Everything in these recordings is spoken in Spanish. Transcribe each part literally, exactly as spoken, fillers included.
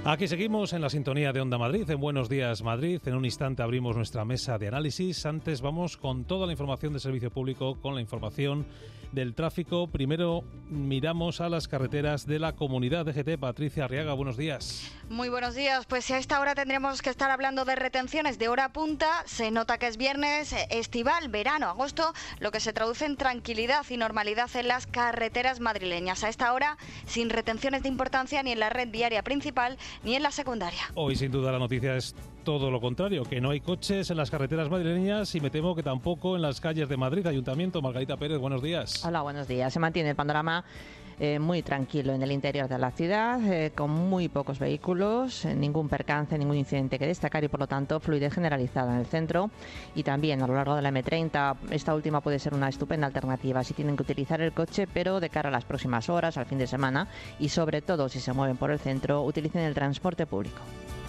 Aquí seguimos en la sintonía de Onda Madrid, en Buenos Días Madrid. En un instante abrimos nuestra mesa de análisis. Antes vamos con toda la información de servicio público, con la información del tráfico. Primero miramos a las carreteras de la Comunidad D G T. Patricia Arriaga, buenos días. Muy buenos días. Pues si a esta hora tendremos que estar hablando de retenciones de hora punta, se nota que es viernes estival, verano, agosto, lo que se traduce en tranquilidad y normalidad en las carreteras madrileñas. A esta hora, sin retenciones de importancia ni en la red viaria principal ni en la secundaria. Hoy, sin duda, la noticia es todo lo contrario, que no hay coches en las carreteras madrileñas y me temo que tampoco en las calles de Madrid. Ayuntamiento, Margarita Pérez, buenos días. Hola, buenos días. Se mantiene el panorama eh, muy tranquilo en el interior de la ciudad, eh, con muy pocos vehículos, eh, ningún percance, ningún incidente que destacar y, por lo tanto, fluidez generalizada en el centro y también a lo largo de la eme treinta. Esta última puede ser una estupenda alternativa si tienen que utilizar el coche, pero de cara a las próximas horas, al fin de semana y, sobre todo, si se mueven por el centro, utilicen el transporte público.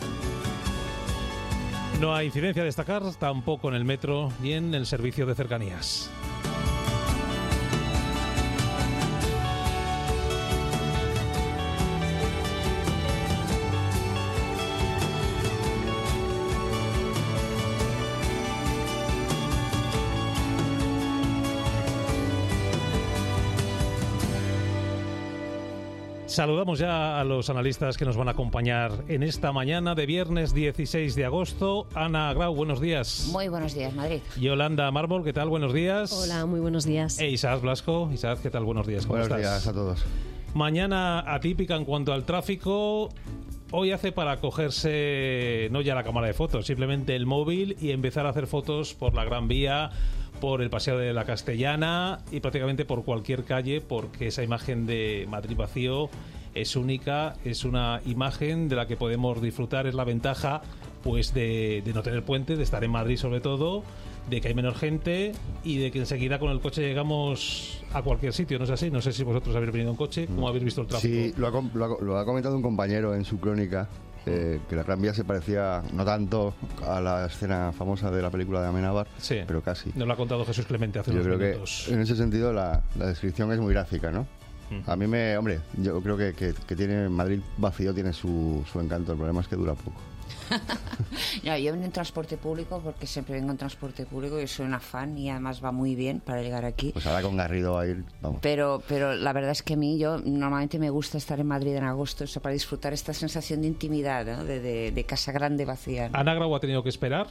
No hay incidencia a destacar tampoco en el metro ni en el servicio de cercanías. Saludamos ya a los analistas que nos van a acompañar en esta mañana de viernes dieciséis de agosto. Ana Grau, buenos días. Muy buenos días, Madrid. Yolanda Mármol, ¿qué tal? Buenos días. Hola, muy buenos días. E Isaac Blasco. Isaac, ¿qué tal? Buenos días. ¿Cómo buenos estás? días a todos. Mañana atípica en cuanto al tráfico. Hoy hace para cogerse no ya la cámara de fotos, simplemente el móvil y empezar a hacer fotos por la Gran Vía, por el Paseo de la Castellana y prácticamente por cualquier calle, porque esa imagen de Madrid vacío es única, es una imagen de la que podemos disfrutar. Es la ventaja pues de, de no tener puente, de estar en Madrid sobre todo, de que hay menos gente y de que enseguida con el coche llegamos a cualquier sitio, ¿no es así? No sé si vosotros habéis venido en coche, ¿cómo habéis visto el tráfico? Sí, lo ha, lo ha, lo ha comentado un compañero en su crónica, eh, que la Gran Vía se parecía no tanto a la escena famosa de la película de Amenábar, sí, pero casi. Nos lo ha contado Jesús Clemente hace Yo unos creo minutos. que en ese sentido la, la descripción es muy gráfica, ¿no? Uh-huh. A mí me, hombre, yo creo que, que, que tiene Madrid vacío tiene su, su encanto, el problema es que dura poco. No, yo vengo en transporte público porque siempre vengo en transporte público y soy una fan y además va muy bien para llegar aquí. Pues ahora con Garrido a ir, vamos. Pero, pero la verdad es que a mí, yo normalmente me gusta estar en Madrid en agosto, eso, para disfrutar esta sensación de intimidad, ¿no? de, de, de casa grande vacía, ¿no? ¿Ana Grau ha tenido que esperar?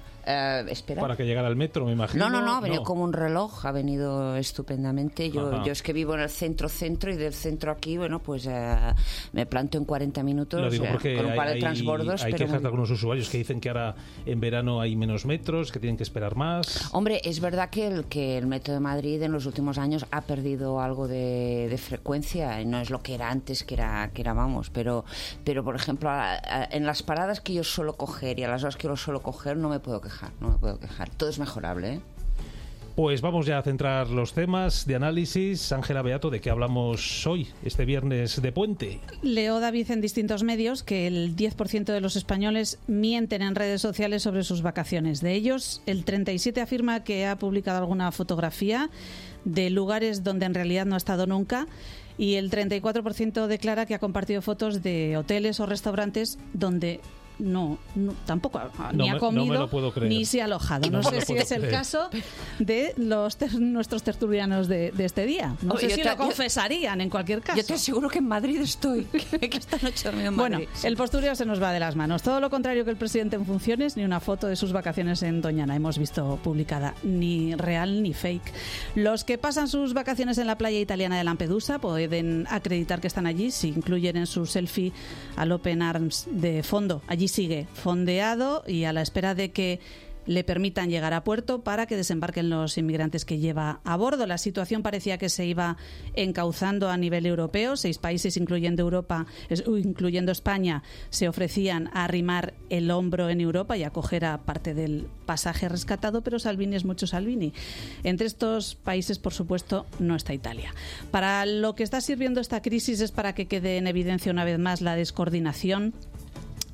Uh, espera. Para que llegara el metro, me imagino. No, no, no, ha venido no. como un reloj, ha venido estupendamente. Yo, yo es que vivo en el centro-centro y del centro aquí, bueno, pues uh, me planto en cuarenta minutos. Lo digo porque uh, con un par hay, de transbordos. Hay pero quejas muy... de algunos usuarios que dicen que ahora en verano hay menos metros, que tienen que esperar más. Hombre, es verdad que el, que el metro de Madrid en los últimos años ha perdido algo de, de frecuencia, no es lo que era antes, que era, que era vamos, pero, pero por ejemplo, a, a, en las paradas que yo suelo coger y a las horas que yo suelo coger no me puedo quejar, no me puedo quejar. Todo es mejorable, ¿eh? Pues vamos ya a centrar los temas de análisis. Ángela Beato, ¿de qué hablamos hoy, este viernes de puente? Leo David en distintos medios que el diez por ciento de los españoles mienten en redes sociales sobre sus vacaciones. De ellos, el treinta y siete por ciento afirma que ha publicado alguna fotografía de lugares donde en realidad no ha estado nunca y el treinta y cuatro por ciento declara que ha compartido fotos de hoteles o restaurantes donde No, no, tampoco no ni me, ha comido no me lo puedo creer. ni se ha alojado. No, no sé si es el creer. caso de los ter, nuestros tertulianos de, de este día. No Oye, sé si te, lo confesarían en cualquier caso. Yo te aseguro que en Madrid estoy, que esta noche dormido en Madrid. Bueno, el postureo se nos va de las manos. Todo lo contrario que el presidente en funciones, ni una foto de sus vacaciones en Doñana hemos visto publicada, ni real ni fake. Los que pasan sus vacaciones en la playa italiana de Lampedusa pueden acreditar que están allí si incluyen en su selfie al Open Arms de fondo. Allí sigue, fondeado y a la espera de que le permitan llegar a puerto para que desembarquen los inmigrantes que lleva a bordo. La situación parecía que se iba encauzando a nivel europeo. Seis países, incluyendo Europa, incluyendo España, se ofrecían a arrimar el hombro en Europa y acoger a parte del pasaje rescatado, pero Salvini es mucho Salvini. Entre estos países, por supuesto, no está Italia. Para lo que está sirviendo esta crisis es para que quede en evidencia una vez más la descoordinación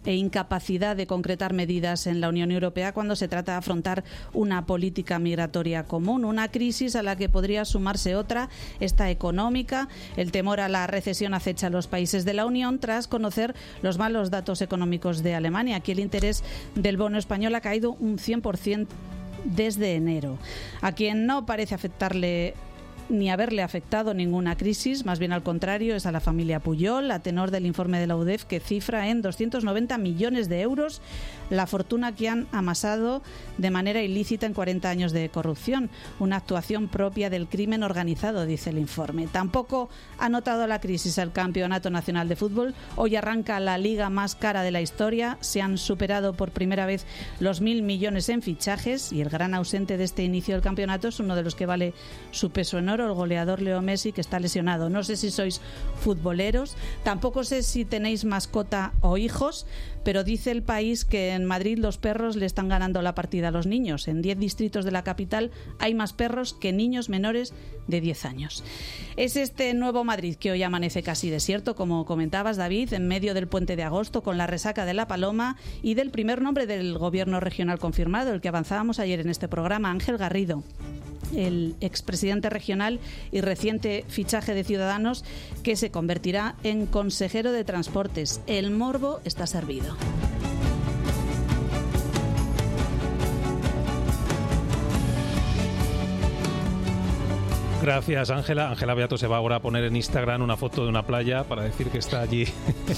e incapacidad de concretar medidas en la Unión Europea cuando se trata de afrontar una política migratoria común, una crisis a la que podría sumarse otra, esta económica. El temor a la recesión acecha a los países de la Unión tras conocer los malos datos económicos de Alemania. Aquí el interés del bono español ha caído un cien por ciento desde enero. A quien no parece afectarle ni haberle afectado ninguna crisis, más bien al contrario, es a la familia Pujol, a tenor del informe de la U D E F que cifra en doscientos noventa millones de euros la fortuna que han amasado de manera ilícita en cuarenta años de corrupción, una actuación propia del crimen organizado, dice el informe. Tampoco ha notado la crisis el Campeonato Nacional de Fútbol. Hoy arranca la liga más cara de la historia, se han superado por primera vez los mil millones en fichajes y el gran ausente de este inicio del campeonato es uno de los que vale su peso en oro, el goleador Leo Messi, que está lesionado. No sé si sois futboleros, tampoco sé si tenéis mascota o hijos, pero dice El País que en Madrid los perros le están ganando la partida a los niños. En diez distritos de la capital hay más perros que niños menores de diez años. Es este nuevo Madrid que hoy amanece casi desierto, como comentabas, David, en medio del puente de agosto, con la resaca de la Paloma y del primer nombre del gobierno regional confirmado, el que avanzábamos ayer en este programa, Ángel Garrido, el expresidente regional y reciente fichaje de Ciudadanos, que se convertirá en consejero de Transportes. El morbo está servido. Gracias, Ángela. Ángela Beato se va ahora a poner en Instagram una foto de una playa para decir que está allí,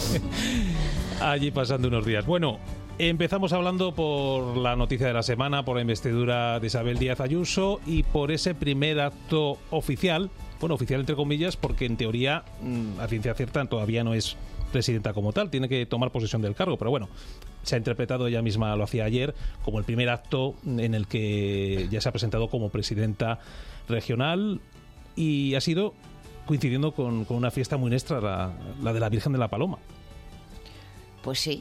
allí pasando unos días. Bueno, empezamos hablando por la noticia de la semana, por la investidura de Isabel Díaz Ayuso y por ese primer acto oficial, bueno, oficial entre comillas, porque en teoría, a ciencia cierta, todavía no es presidenta como tal, tiene que tomar posesión del cargo, pero bueno, se ha interpretado, ella misma lo hacía ayer, como el primer acto en el que ya se ha presentado como presidenta regional y ha sido coincidiendo con, con una fiesta muy nuestra, la, la de la Virgen de la Paloma. Pues sí,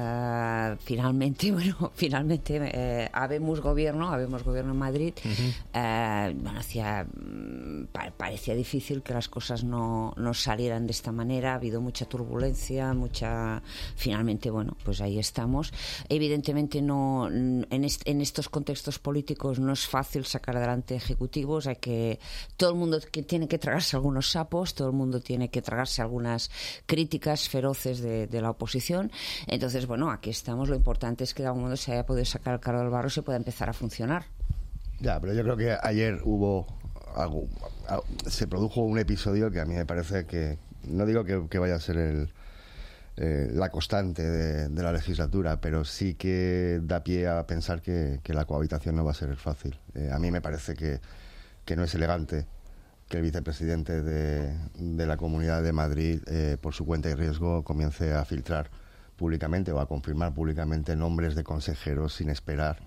uh, finalmente, bueno, finalmente eh, habemos gobierno, habemos gobierno en Madrid. Uh-huh. eh, bueno, hacía, pa- parecía difícil que las cosas no, no salieran de esta manera. Ha habido mucha turbulencia, mucha. Finalmente, bueno, pues ahí estamos. Evidentemente, no, en, est- en estos contextos políticos no es fácil sacar adelante ejecutivos. Hay que todo el mundo que tiene que tragarse algunos sapos, todo el mundo tiene que tragarse algunas críticas feroces de, de la oposición. Entonces, bueno, aquí estamos. Lo importante es que de algún modo se haya podido sacar el carro del barro y se pueda empezar a funcionar. Ya, pero yo creo que ayer hubo algo, se produjo un episodio que a mí me parece que, no digo que, que vaya a ser el, eh, la constante de, de la legislatura, pero sí que da pie a pensar que, que la cohabitación no va a ser fácil. Eh, a mí me parece que, que no es elegante que el vicepresidente de, de la Comunidad de Madrid, eh, por su cuenta y riesgo, comience a filtrar públicamente o a confirmar públicamente nombres de consejeros sin esperar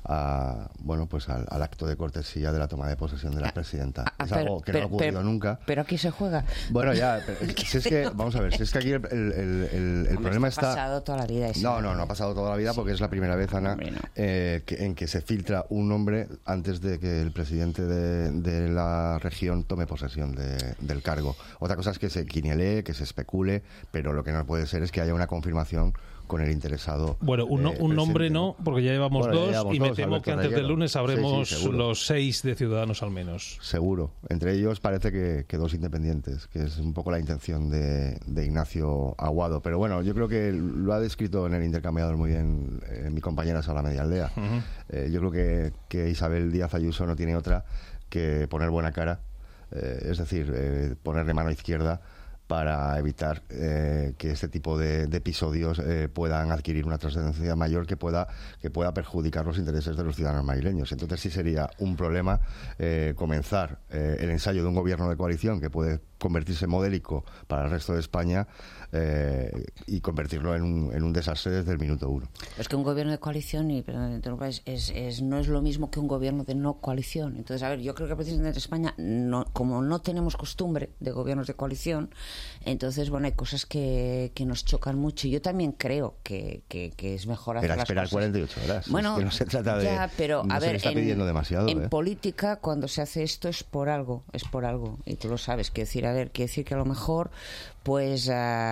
a, bueno, pues al, al acto de cortesía de la toma de posesión de la presidenta. Ah, es pero, algo que pero, no ha ocurrido pero, nunca. Pero aquí se juega. Bueno, ya, pero, si es que, vamos a ver, si es que aquí el, el, el, el, el problema está... Ha pasado toda la vida. No, no, no ha pasado toda la vida, sí, porque es la primera vez, Ana, no. eh, que, en que se filtra un nombre antes de que el presidente de, de la región tome posesión de, del cargo. Otra cosa es que se quinielee, que se especule, pero lo que no puede ser es que haya una confirmación con el interesado. Bueno, un, eh, un nombre no, porque ya llevamos bueno, dos ya llevamos y me dos, temo Alberto que antes Reyero. del lunes sabremos sí, sí, los seis de Ciudadanos al menos. Seguro. Entre ellos parece que, que dos independientes, que es un poco la intención de, de Ignacio Aguado. Pero bueno, yo creo que lo ha descrito en el intercambiador muy bien eh, mi compañera Sala Medialdea. Uh-huh. Eh, yo creo que, que Isabel Díaz Ayuso no tiene otra que poner buena cara, eh, es decir, eh, ponerle mano izquierda para evitar eh, que este tipo de, de episodios eh, puedan adquirir una trascendencia mayor que pueda que pueda perjudicar los intereses de los ciudadanos madrileños. Entonces sí sería un problema eh, comenzar eh, el ensayo de un gobierno de coalición que puede convertirse modélico para el resto de España eh, y convertirlo en un, en un desastre desde el minuto uno. Es que un gobierno de coalición y perdón, es, es, es, no es lo mismo que un gobierno de no coalición. Entonces, a ver, yo creo que el presidente de España, no, como no tenemos costumbre de gobiernos de coalición, entonces, bueno, hay cosas que, que nos chocan mucho. Yo también creo que, que, que es mejor hacer Pero las esperar cosas. cuarenta y ocho horas. Bueno, es que no se trata de... Ya, pero, no a se ver, le está en, pidiendo demasiado. En ¿eh? política, cuando se hace esto es por algo, es por algo. Y tú lo sabes. Quiero decir, a ver, quiero decir que a lo mejor pues uh,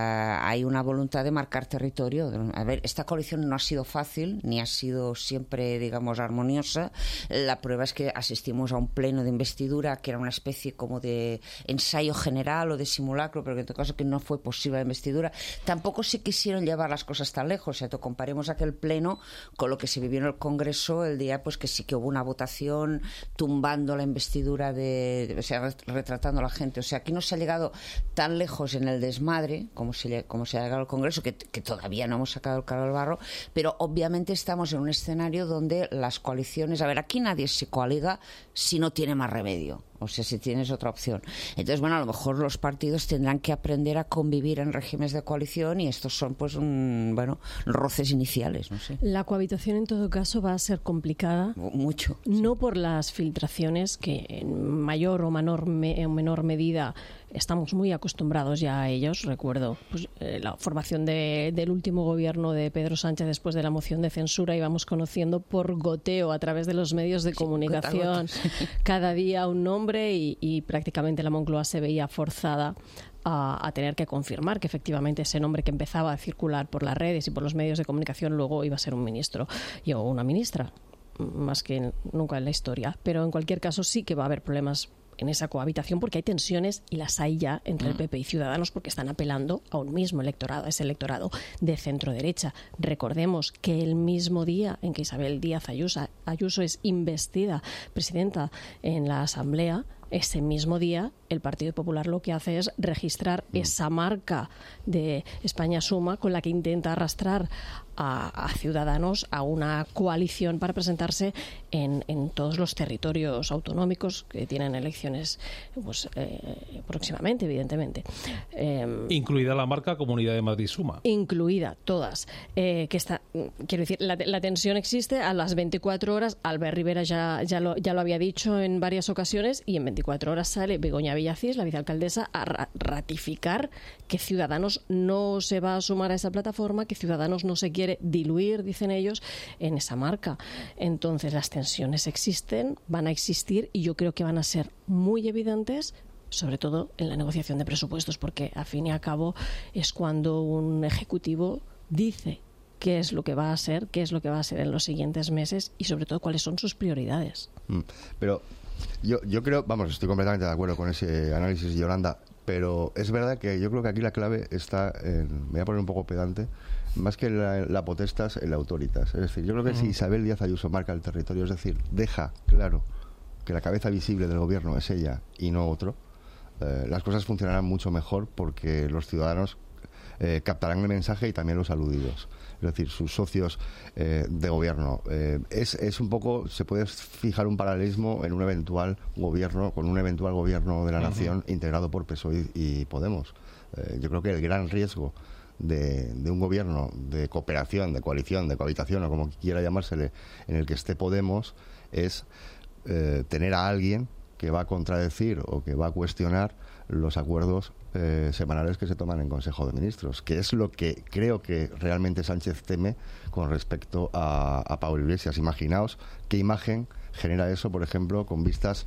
hay una voluntad de marcar territorio. A ver, esta coalición no ha sido fácil, ni ha sido siempre, digamos, armoniosa. La prueba es que asistimos a un pleno de investidura que era una especie como de ensayo general o de simulacro, pero que en todo caso que no fue posible la investidura. Tampoco se quisieron llevar las cosas tan lejos. O sea, comparemos aquel pleno con lo que se vivió en el Congreso el día, pues que sí que hubo una votación tumbando la investidura de, de o sea, retratando a la gente. O sea, aquí no se ha llegado tan lejos en el desmadre como se, como se ha llegado al Congreso, que, que todavía no hemos sacado el caldo del barro, pero obviamente estamos en un escenario donde las coaliciones, a ver, aquí nadie se coaliga si no tiene más remedio. O sea, si tienes otra opción. Entonces, bueno, a lo mejor los partidos tendrán que aprender a convivir en regímenes de coalición y estos son, pues, un, bueno, roces iniciales, no sé. La cohabitación, en todo caso, va a ser complicada. Mucho. No sí. por las filtraciones, que en mayor o menor, me, en menor medida estamos muy acostumbrados ya a ellos. Recuerdo pues, eh, la formación de, del último gobierno de Pedro Sánchez después de la moción de censura. Íbamos conociendo por goteo a través de los medios de sí, comunicación cada día un nombre y, y prácticamente la Moncloa se veía forzada a, a tener que confirmar que efectivamente ese nombre que empezaba a circular por las redes y por los medios de comunicación luego iba a ser un ministro y o una ministra, más que nunca en la historia. Pero en cualquier caso sí que va a haber problemas en esa cohabitación porque hay tensiones y las hay ya entre el P P y Ciudadanos porque están apelando a un mismo electorado, a ese electorado de centro-derecha. Recordemos que el mismo día en que Isabel Díaz Ayuso, Ayuso es investida presidenta en la Asamblea, ese mismo día el Partido Popular lo que hace es registrar esa marca de España Suma con la que intenta arrastrar a, a Ciudadanos a una coalición para presentarse en, en todos los territorios autonómicos que tienen elecciones pues, eh, próximamente, evidentemente. Eh, incluida la marca Comunidad de Madrid Suma. Incluida, todas. Eh, que está, quiero decir, la, la tensión existe a las veinticuatro horas. Albert Rivera ya, ya, lo, ya lo había dicho en varias ocasiones y en veinticuatro horas sale Begoña Villacís, la vicealcaldesa, a ra- ratificar que Ciudadanos no se va a sumar a esa plataforma, que Ciudadanos no se quiere diluir, dicen ellos, en esa marca. Entonces las tensiones existen, van a existir y yo creo que van a ser muy evidentes, sobre todo en la negociación de presupuestos, porque a fin y a cabo es cuando un ejecutivo dice qué es lo que va a ser, qué es lo que va a ser en los siguientes meses y sobre todo cuáles son sus prioridades. Mm, pero yo, yo creo, vamos, estoy completamente de acuerdo con ese análisis, Yolanda, pero es verdad que yo creo que aquí la clave está en, me voy a poner un poco pedante, más que la, la potestas, en la autoritas. Es decir, yo creo que uh-huh. si Isabel Díaz Ayuso marca el territorio, es decir, deja claro que la cabeza visible del gobierno es ella y no otro, eh, las cosas funcionarán mucho mejor porque los ciudadanos eh, captarán el mensaje y también los aludidos. Es decir, sus socios eh, de gobierno. Eh, es, es un poco, se puede fijar un paralelismo en un eventual gobierno, con un eventual gobierno de la uh-huh. nación integrado por P S O E y, y Podemos. Eh, yo creo que el gran riesgo de, de un gobierno de cooperación, de coalición, de cohabitación o como quiera llamársele, en el que esté Podemos, es eh, tener a alguien que va a contradecir o que va a cuestionar los acuerdos eh, semanales que se toman en Consejo de Ministros, que es lo que creo que realmente Sánchez teme con respecto a, a Pablo Iglesias. Imaginaos qué imagen genera eso, por ejemplo, con vistas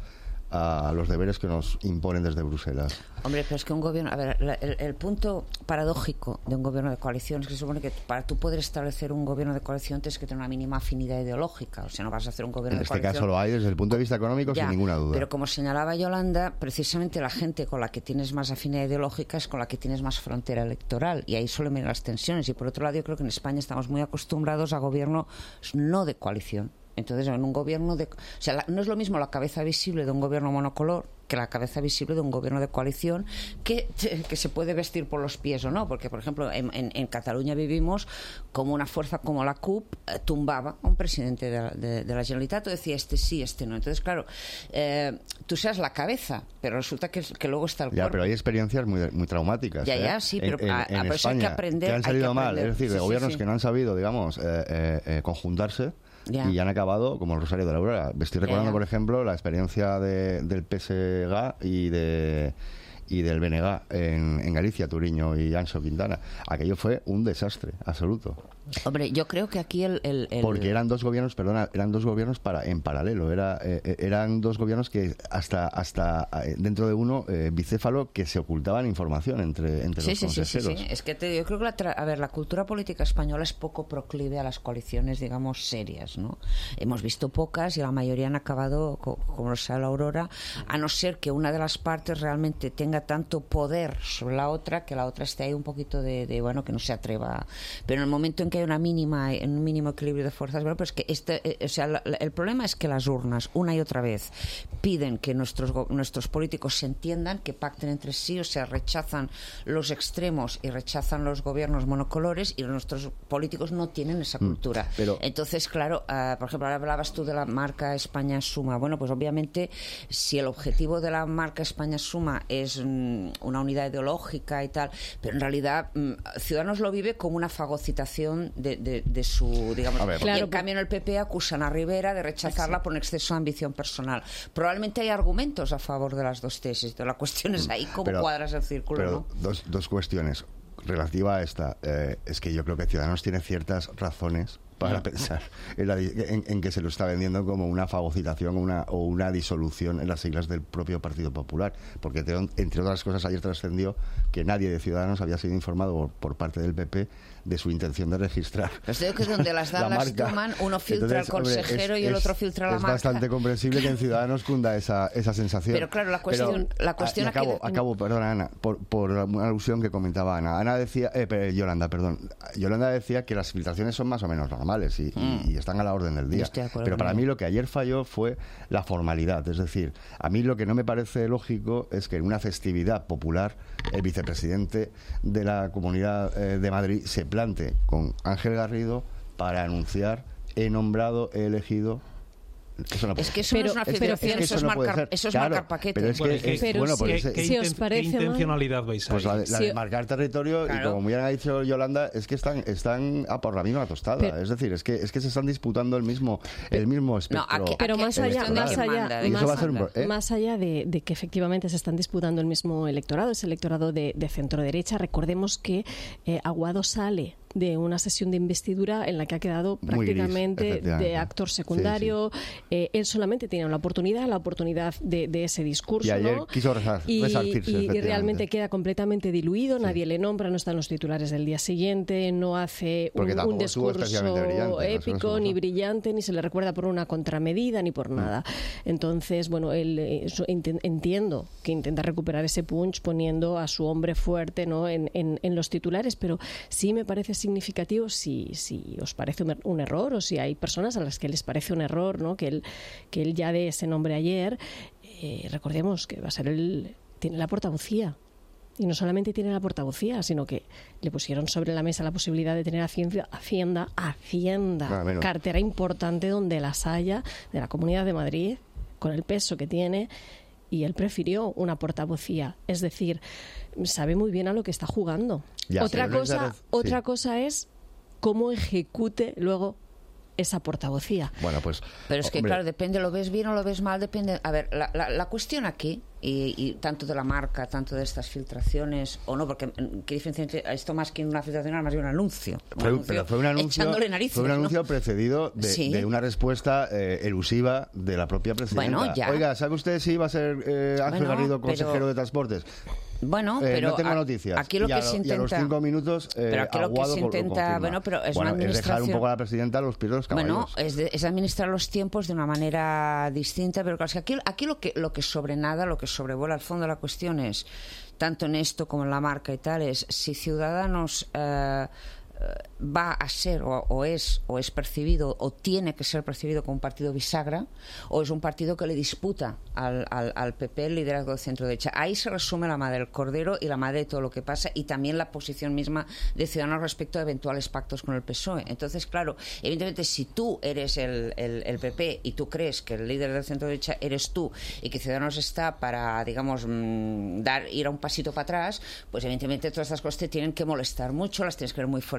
a los deberes que nos imponen desde Bruselas. Hombre, pero es que un gobierno... A ver, la, el, el punto paradójico de un gobierno de coalición es que se supone que para tú poder establecer un gobierno de coalición tienes que tener una mínima afinidad ideológica. O sea, no vas a hacer un gobierno en de este coalición... En este caso lo hay desde el punto de vista económico, ya, sin ninguna duda. Pero como señalaba Yolanda, precisamente la gente con la que tienes más afinidad ideológica es con la que tienes más frontera electoral. Y ahí suelen venir las tensiones. Y por otro lado, yo creo que en España estamos muy acostumbrados a gobiernos no de coalición. Entonces, en un gobierno de... O sea, la, no es lo mismo la cabeza visible de un gobierno monocolor que la cabeza visible de un gobierno de coalición que, que se puede vestir por los pies o no. Porque, por ejemplo, en, en, en Cataluña vivimos como una fuerza como la C U P eh, tumbaba a un presidente de, de, de la Generalitat o decía este sí, este no. Entonces, claro, eh, tú seas la cabeza, pero resulta que, que luego está el cuerpo. Ya, pero hay experiencias muy, muy traumáticas. Ya, ¿eh? ya, sí, pero en, a, en, a en eso hay que aprender. Que han salido que aprender. mal, es decir, de sí, gobiernos sí, sí. que no han sabido, digamos, eh, eh, eh, conjuntarse. Ya. Y han acabado como el Rosario de la Aurora. Estoy recordando, ya, ya. por ejemplo, la experiencia de, del P S G y de y del B N G en, en Galicia, Turiño y Anxo Quintana. Aquello fue un desastre absoluto. Hombre, yo creo que aquí el... el, el... Porque eran dos gobiernos, perdona, eran dos gobiernos para en paralelo. Era, eh, eran dos gobiernos que hasta hasta eh, dentro de uno, eh, bicéfalo, que se ocultaban información entre, entre sí, los sí, consejeros. Sí, sí, sí. Es que te, yo creo que la, tra- a ver, la cultura política española es poco proclive a las coaliciones, digamos, serias, ¿no? Hemos visto pocas y la mayoría han acabado, co- como lo sabe la Aurora, a no ser que una de las partes realmente tenga tanto poder sobre la otra que la otra esté ahí un poquito de, de bueno, que no se atreva. Pero en el momento en que hay una mínima, un mínimo equilibrio de fuerzas, bueno, pues que este, eh, o sea, la, la, el problema es que las urnas, una y otra vez, piden que nuestros nuestros políticos se entiendan, que pacten entre sí, o sea, rechazan los extremos y rechazan los gobiernos monocolores, y nuestros políticos no tienen esa cultura. Mm, pero... Entonces, claro, uh, por ejemplo, ahora hablabas tú de la marca España Suma. Bueno, pues obviamente, si el objetivo de la marca España Suma es um, una unidad ideológica y tal, pero en realidad um, Ciudadanos lo vive como una fagocitación de, de, de su, digamos, ver, claro, y en cambio en el P P acusan a Rivera de rechazarla por un exceso de ambición personal. Probablemente hay argumentos a favor de las dos tesis. La cuestión es ahí cómo pero, cuadras el círculo, pero ¿no? Dos, dos cuestiones. Relativa a esta, eh, es que yo creo que Ciudadanos tiene ciertas razones para pensar en, la, en, en que se lo está vendiendo como una fagocitación una, o una disolución en las siglas del propio Partido Popular, porque te, entre otras cosas ayer trascendió que nadie de Ciudadanos había sido informado por, por parte del P P de su intención de registrar. Pues digo que donde las dan las toman, uno filtra al consejero hombre, es, y el es, otro filtra la es marca. Es bastante comprensible que en Ciudadanos cunda esa, esa sensación. Pero claro, la cuestión... Pero, la cuestión a, acabo, aquí de... acabo, perdona, Ana, por, por una alusión que comentaba Ana. Ana decía, eh, pero, Yolanda, perdón. Yolanda decía que las filtraciones son más o menos normales y, mm. y, y están a la orden del día. Pero para mí lo que ayer falló fue la formalidad. Es decir, a mí lo que no me parece lógico es que en una festividad popular el vicepresidente de la Comunidad eh, de Madrid se plante con Ángel Garrido para anunciar he nombrado, he elegido. Eso no es que eso pero, no es una filtración, es eso, es, no marcar, eso es claro, marcar paquete. Pero es que, bueno, es, pero bueno, si, pues ¿qué, ¿qué, si os parece ¿qué intencionalidad veis ahí? Pues la, la si de marcar territorio, claro. Y como muy bien ha dicho Yolanda, es que están están a por la misma tostada. Pero, es decir, es que es que se están disputando el mismo el mismo espectro. No, aquí, pero aquí más allá, más allá, más, un, ¿eh? más allá de, de que efectivamente se están disputando el mismo electorado, ese electorado de, de centro derecha, recordemos que eh, Aguado sale de una sesión de investidura en la que ha quedado prácticamente gris, de actor secundario. Sí, sí. Eh, él solamente tiene la oportunidad, la oportunidad de, de ese discurso. Y ayer ¿no? quiso resar, y, resarcirse. Y, y realmente queda completamente diluido, sí. Nadie le nombra, no está en los titulares del día siguiente, no hace un, un discurso brillante, épico, no ni brillante, ni se le recuerda por una contramedida, ni por mm. nada. Entonces, bueno, él eh, entiendo que intenta recuperar ese punch poniendo a su hombre fuerte, ¿no? en, en, en los titulares, pero sí me parece significativo si, si os parece un, un error o si hay personas a las que les parece un error, ¿no? que, él, que él ya dé ese nombre ayer. Eh, recordemos que va a ser el... tiene la portavocía. Y no solamente tiene la portavocía, sino que le pusieron sobre la mesa la posibilidad de tener Hacienda, Hacienda, Hacienda ah, cartera importante donde las haya, de la Comunidad de Madrid, con el peso que tiene, y él prefirió una portavocía. Es decir, sabe muy bien a lo que está jugando. Ya, otra cosa, sí. otra cosa es cómo ejecute luego esa portavocía. Bueno, pues... Pero es que, hombre, claro, depende, lo ves bien o lo ves mal, depende... A ver, la, la, la cuestión aquí, y, y tanto de la marca, tanto de estas filtraciones, o no, porque ¿qué diferencia entre esto más que una filtración, era más bien un anuncio? Un fue, anuncio pero fue un anuncio, echándole narices, fue un anuncio ¿no? precedido de, ¿Sí? de una respuesta eh, elusiva de la propia presidenta. Bueno, ya. Oiga, ¿sabe usted si iba a ser eh, Ángel bueno, Garrido consejero pero... de Transportes? Bueno, eh, pero no tengo a, noticias. Aquí lo y a, que se intenta... Y a los cinco minutos, eh, pero aquí lo que se intenta... Bueno, pero es bueno, una administración... es dejar un poco a la presidenta a los pies de los caballos. Bueno, es, de, es administrar los tiempos de una manera distinta, pero claro, aquí, aquí lo que lo que sobrenada, lo que sobrevuela al fondo de la cuestión es, tanto en esto como en la marca y tal, es si Ciudadanos... Eh, va a ser o, o es o es percibido o tiene que ser percibido como un partido bisagra o es un partido que le disputa al, al, al P P el liderazgo del centro derecha. Ahí se resume la madre del cordero y la madre de todo lo que pasa, y también la posición misma de Ciudadanos respecto a eventuales pactos con el P S O E. Entonces, claro, evidentemente si tú eres el, el, el P P y tú crees que el líder del centro derecha eres tú y que Ciudadanos está para, digamos, mmm, dar ir a un pasito para atrás, pues evidentemente todas estas cosas te tienen que molestar mucho, las tienes que ver muy fuera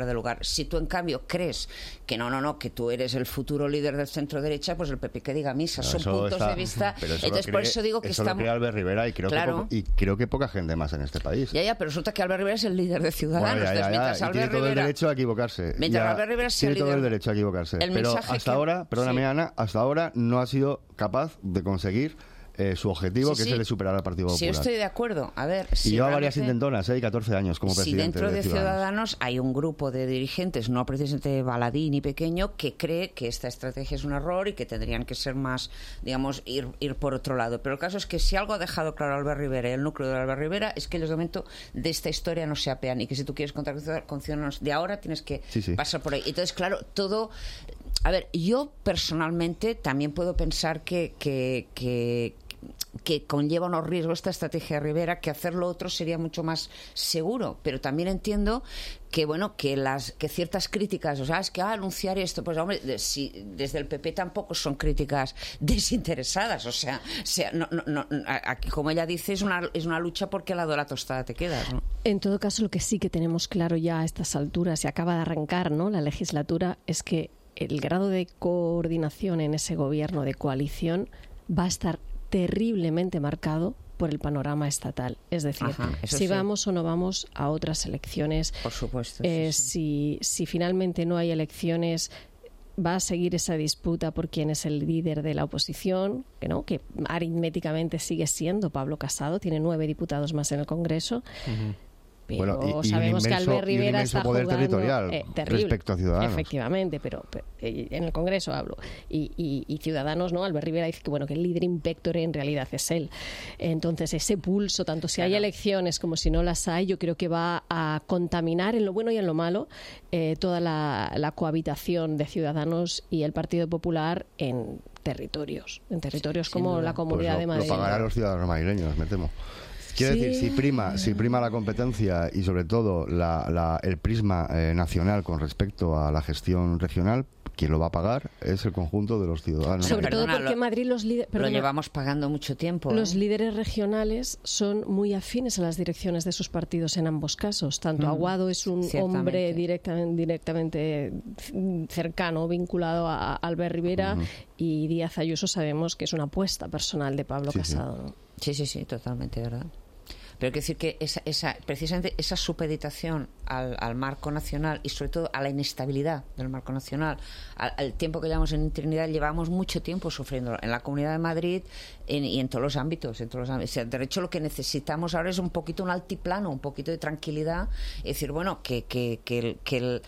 de lugar. Si tú, en cambio, crees que no, no, no, que tú eres el futuro líder del centro-derecha, pues el P P que diga misa. No, Son puntos está, de vista. Entonces, cree, por eso digo que eso estamos... lo cree Albert Rivera y creo, claro. que poco, y creo que poca gente más en este país. Ya, ya, pero resulta que Albert Rivera es el líder de Ciudadanos. Bueno, ya, ya, ya. Mientras Y Albert tiene todo Rivera... el derecho a equivocarse. Mientras ya, Albert Rivera sea tiene todo líder... el derecho a equivocarse. El pero hasta que... ahora, perdóname, sí. Ana, hasta ahora no ha sido capaz de conseguir eh, su objetivo, sí, que sí. es el de superar al Partido Popular. Sí, yo estoy de acuerdo. A ver, y si lleva realmente... varias intentonas, ¿eh? catorce años como presidente. Si dentro de, de Ciudadanos. Ciudadanos hay un grupo de dirigentes, no precisamente baladí ni pequeño, que cree que esta estrategia es un error y que tendrían que ser más, digamos, ir, ir por otro lado. Pero el caso es que si algo ha dejado claro Albert Rivera y el núcleo de Albert Rivera es que ellos de momento de esta historia no se apean y que si tú quieres contar con Ciudadanos de ahora tienes que sí, sí. pasar por ahí. Entonces, claro, todo... A ver, yo personalmente también puedo pensar que... que, que que conlleva unos riesgos esta estrategia de Rivera, que hacerlo otro sería mucho más seguro, pero también entiendo que bueno que las que ciertas críticas, o sea, es que ah, anunciar esto, pues hombre, de, si, desde el P P tampoco son críticas desinteresadas, o sea, sea no, no, no, aquí, como ella dice, es una, es una lucha porque al lado de la tostada te quedas, ¿no? En todo caso, lo que sí que tenemos claro ya a estas alturas, y acaba de arrancar, ¿no?, la legislatura, es que el grado de coordinación en ese gobierno de coalición va a estar terriblemente marcado por el panorama estatal. Es decir, Ajá, si sí. vamos o no vamos a otras elecciones, por supuesto, eh, sí, sí. Si, si finalmente no hay elecciones, va a seguir esa disputa por quién es el líder de la oposición, que no, que aritméticamente sigue siendo Pablo Casado, tiene nueve diputados más en el Congreso. Uh-huh. Pero bueno, y, y sabemos inmenso, que Albert Rivera está poder jugando territorial eh, terrible, respecto a Ciudadanos. Efectivamente, pero, pero en el Congreso hablo. Y, y, y Ciudadanos, ¿no? Albert Rivera dice que bueno que el líder impectore en realidad es él. Entonces ese pulso, tanto si claro. hay elecciones como si no las hay, yo creo que va a contaminar en lo bueno y en lo malo eh, toda la, la cohabitación de Ciudadanos y el Partido Popular en territorios, en territorios sí, como la Comunidad pues lo, de Madrid. Lo pagarán los ciudadanos madrileños, me temo. Quiero sí. decir, si prima, si prima la competencia y sobre todo la, la, el prisma eh, nacional con respecto a la gestión regional, quien lo va a pagar es el conjunto de los ciudadanos. Sobre Perdona, todo porque lo, Madrid los líderes... Lo llevamos pagando mucho tiempo. Los ¿eh? líderes regionales son muy afines a las direcciones de sus partidos en ambos casos. Tanto mm, Aguado es un hombre directa, directamente cercano, vinculado a Albert Rivera, uh-huh. y Díaz Ayuso sabemos que es una apuesta personal de Pablo sí, Casado. Sí. ¿no? sí, sí, sí, totalmente, ¿verdad? Pero hay que decir que esa, esa, precisamente esa supeditación al, al marco nacional y sobre todo a la inestabilidad del marco nacional, al, al tiempo que llevamos en interinidad, llevamos mucho tiempo sufriendo en la Comunidad de Madrid en, y en todos los ámbitos. En todos los ámbitos. O sea, de hecho, lo que necesitamos ahora es un poquito un altiplano, un poquito de tranquilidad y decir, bueno, que, que, que, que, el,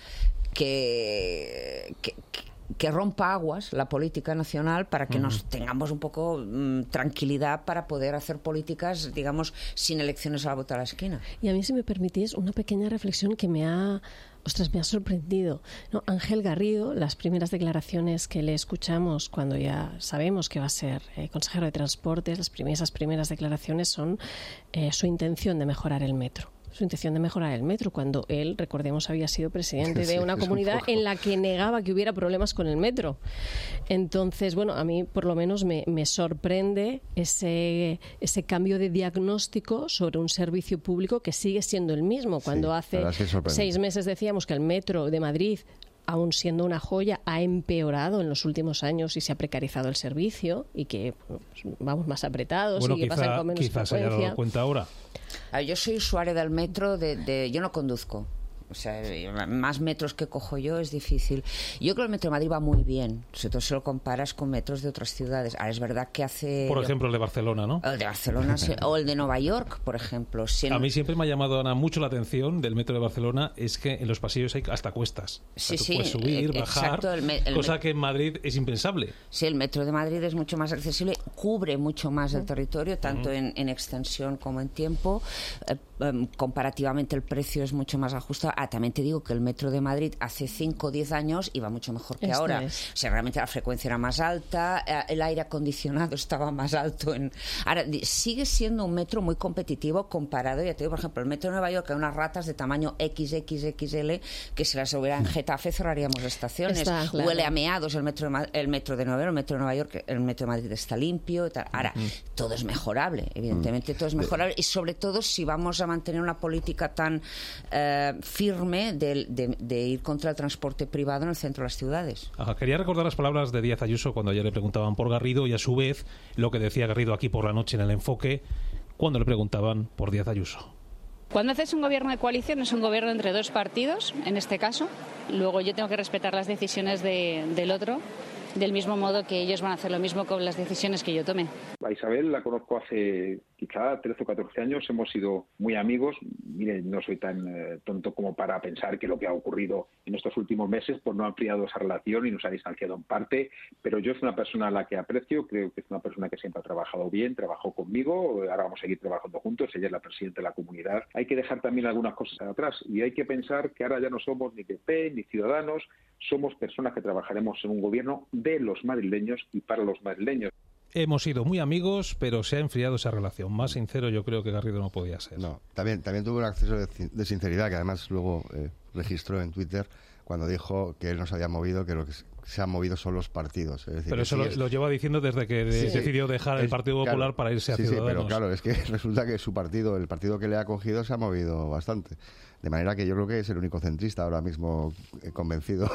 que, que, que que rompa aguas la política nacional para que uh-huh. nos tengamos un poco mmm, tranquilidad para poder hacer políticas, digamos, sin elecciones a la vuelta de la esquina. Y a mí, si me permitís, una pequeña reflexión que me ha, ostras, me ha sorprendido. ¿No? Ángel Garrido, las primeras declaraciones que le escuchamos cuando ya sabemos que va a ser eh, consejero de Transportes, las primeras, esas primeras declaraciones son eh, su intención de mejorar el metro. Su intención de mejorar el metro, cuando él, recordemos, había sido presidente de una sí, comunidad un en la que negaba que hubiera problemas con el metro. Entonces, bueno, a mí por lo menos me, me sorprende ese, ese cambio de diagnóstico sobre un servicio público que sigue siendo el mismo. Cuando sí, hace seis meses decíamos que el metro de Madrid, aún siendo una joya, ha empeorado en los últimos años y se ha precarizado el servicio y que bueno, pues vamos más apretados bueno, y que quizá, pasan con menos quizás frecuencia. se haya dado cuenta ahora. Yo soy usuaria del metro, de, de, yo no conduzco. O sea, más metros que cojo yo es difícil. Yo creo que el metro de Madrid va muy bien, sobre todo si lo comparas con metros de otras ciudades. Ahora, es verdad que hace... Por ejemplo, el de Barcelona, ¿no? El de Barcelona, sí, o el de Nueva York, por ejemplo. Si en... A mí siempre me ha llamado, Ana, mucho la atención del metro de Barcelona, es que en los pasillos hay hasta cuestas. Sí, o sea, tú sí. puedes subir, Exacto, bajar, el me, el cosa me... que en Madrid es impensable. Sí, el metro de Madrid es mucho más accesible, cubre mucho más el territorio, tanto uh-huh. en, en extensión como en tiempo. Eh, um, comparativamente el precio es mucho más ajustado. Ah, también te digo que el metro de Madrid hace cinco o diez años iba mucho mejor que Esto ahora. Es. O sea, realmente la frecuencia era más alta, el aire acondicionado estaba más alto. En... Ahora, sigue siendo un metro muy competitivo comparado, ya te digo, por ejemplo, el metro de Nueva York, que hay unas ratas de tamaño equis equis equis ele, que si las hubiera en Getafe cerraríamos estaciones. Está, claro. Huele a meados el metro, de, el metro de Nueva York, el metro de Nueva York, el metro de Madrid está limpio y tal. Ahora, uh-huh. todo es mejorable, evidentemente uh-huh. todo es mejorable, y sobre todo si vamos a mantener una política tan eh, firme firme de, de, de ir contra el transporte privado en el centro de las ciudades. Ajá, quería recordar las palabras de Díaz Ayuso cuando ayer le preguntaban por Garrido y a su vez lo que decía Garrido aquí por la noche en El Enfoque cuando le preguntaban por Díaz Ayuso. Cuando haces un gobierno de coalición es un gobierno entre dos partidos, en este caso. Luego yo tengo que respetar las decisiones de, del otro, del mismo modo que ellos van a hacer lo mismo con las decisiones que yo tome. A Isabel la conozco hace quizá trece o catorce años, hemos sido muy amigos. Mire, no soy tan eh, tonto como para pensar que lo que ha ocurrido en estos últimos meses pues no ha ampliado esa relación y nos ha distanciado en parte, pero yo es una persona a la que aprecio, creo que es una persona que siempre ha trabajado bien, trabajó conmigo, ahora vamos a seguir trabajando juntos, ella es la presidenta de la comunidad. Hay que dejar también algunas cosas atrás y hay que pensar que ahora ya no somos ni P P ni Ciudadanos, somos personas que trabajaremos en un gobierno de los madrileños y para los madrileños. Hemos sido muy amigos, pero se ha enfriado esa relación. Más sincero yo creo que Garrido no podía ser. No, también, también tuvo un acceso de, de sinceridad que además luego eh, registró en Twitter cuando dijo que él no se había movido, que lo que se han movido son los partidos. Es decir, pero eso sí lo, es... lo lleva diciendo desde que sí, decidió dejar el Partido Popular claro, para irse a sí, Ciudadanos. Sí, pero claro, es que resulta que su partido, el partido que le ha acogido, se ha movido bastante. De manera que yo creo que es el único centrista ahora mismo convencido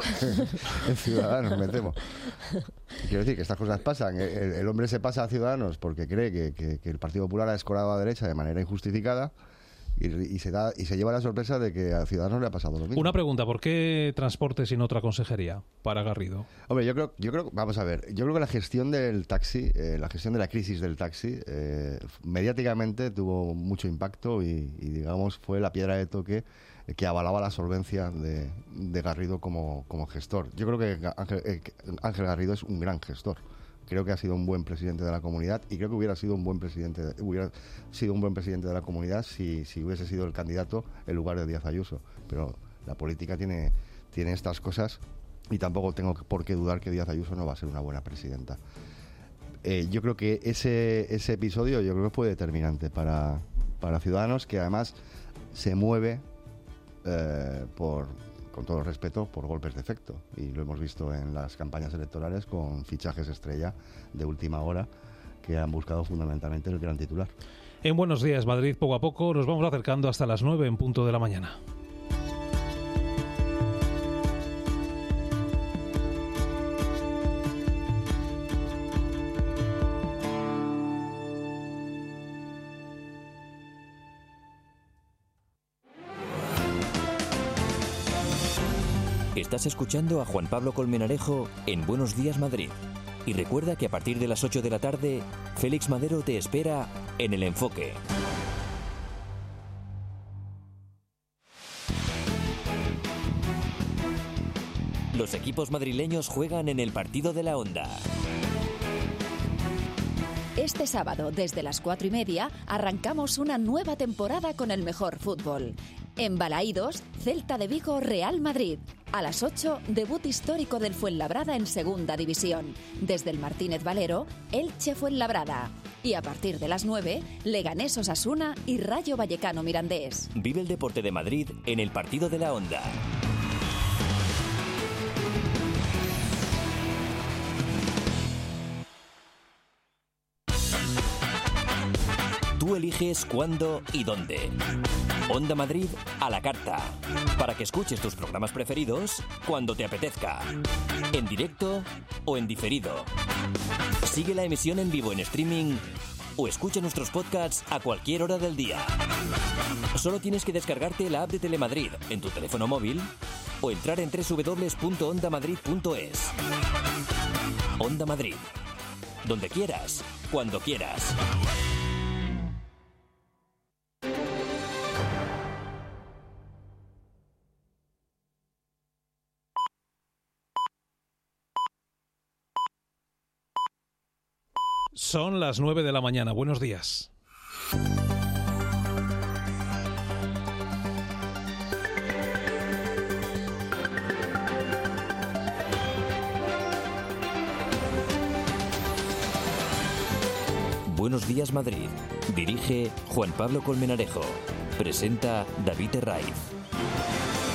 en Ciudadanos, me temo. Quiero decir que estas cosas pasan. El, el hombre se pasa a Ciudadanos porque cree que, que, que el Partido Popular ha escorado a derecha de manera injustificada y, y, se da, y se lleva la sorpresa de que a Ciudadanos le ha pasado lo mismo. Una pregunta, ¿por qué transporte sin otra consejería para Garrido? Hombre, yo creo, yo creo, vamos a ver, yo creo que la gestión del taxi, eh, la gestión de la crisis del taxi, eh, mediáticamente tuvo mucho impacto y, y digamos fue la piedra de toque que avalaba la solvencia de, de Garrido como, como gestor. Yo creo que Ángel, eh, Ángel Garrido es un gran gestor. Creo que ha sido un buen presidente de la comunidad y creo que hubiera sido un buen presidente hubiera sido un buen presidente de la comunidad si, si hubiese sido el candidato en lugar de Díaz Ayuso. Pero la política tiene, tiene estas cosas y tampoco tengo por qué dudar que Díaz Ayuso no va a ser una buena presidenta. Eh, yo creo que ese, ese episodio yo creo que fue determinante para, para Ciudadanos, que además se mueve eh, por... con todo el respeto, por golpes de efecto. Y lo hemos visto en las campañas electorales con fichajes estrella de última hora que han buscado fundamentalmente el gran titular. En Buenos Días Madrid, poco a poco nos vamos acercando hasta las nueve en punto de la mañana. Estás escuchando a Juan Pablo Colmenarejo en Buenos Días Madrid. Y recuerda que a partir de las ocho de la tarde, Félix Madero te espera en El Enfoque. Los equipos madrileños juegan en el partido de la Onda. Este sábado, desde las cuatro y media, arrancamos una nueva temporada con el mejor fútbol. En Balaídos, Celta de Vigo, Real Madrid. A las ocho, debut histórico del Fuenlabrada en Segunda División. Desde el Martínez Valero, Elche Fuenlabrada. Y a partir de las nueve, Leganés Osasuna y Rayo Vallecano Mirandés. Vive el deporte de Madrid en el partido de la Onda. Tú eliges cuándo y dónde. Onda Madrid a la carta. Para que escuches tus programas preferidos cuando te apetezca. En directo o en diferido. Sigue la emisión en vivo en streaming o escucha nuestros podcasts a cualquier hora del día. Solo tienes que descargarte la app de Telemadrid en tu teléfono móvil o entrar en doble u doble u doble u punto onda madrid punto es. Onda Madrid. Donde quieras, cuando quieras. Son las nueve de la mañana. Buenos días. Buenos Días Madrid. Dirige Juan Pablo Colmenarejo. Presenta David Herraiz.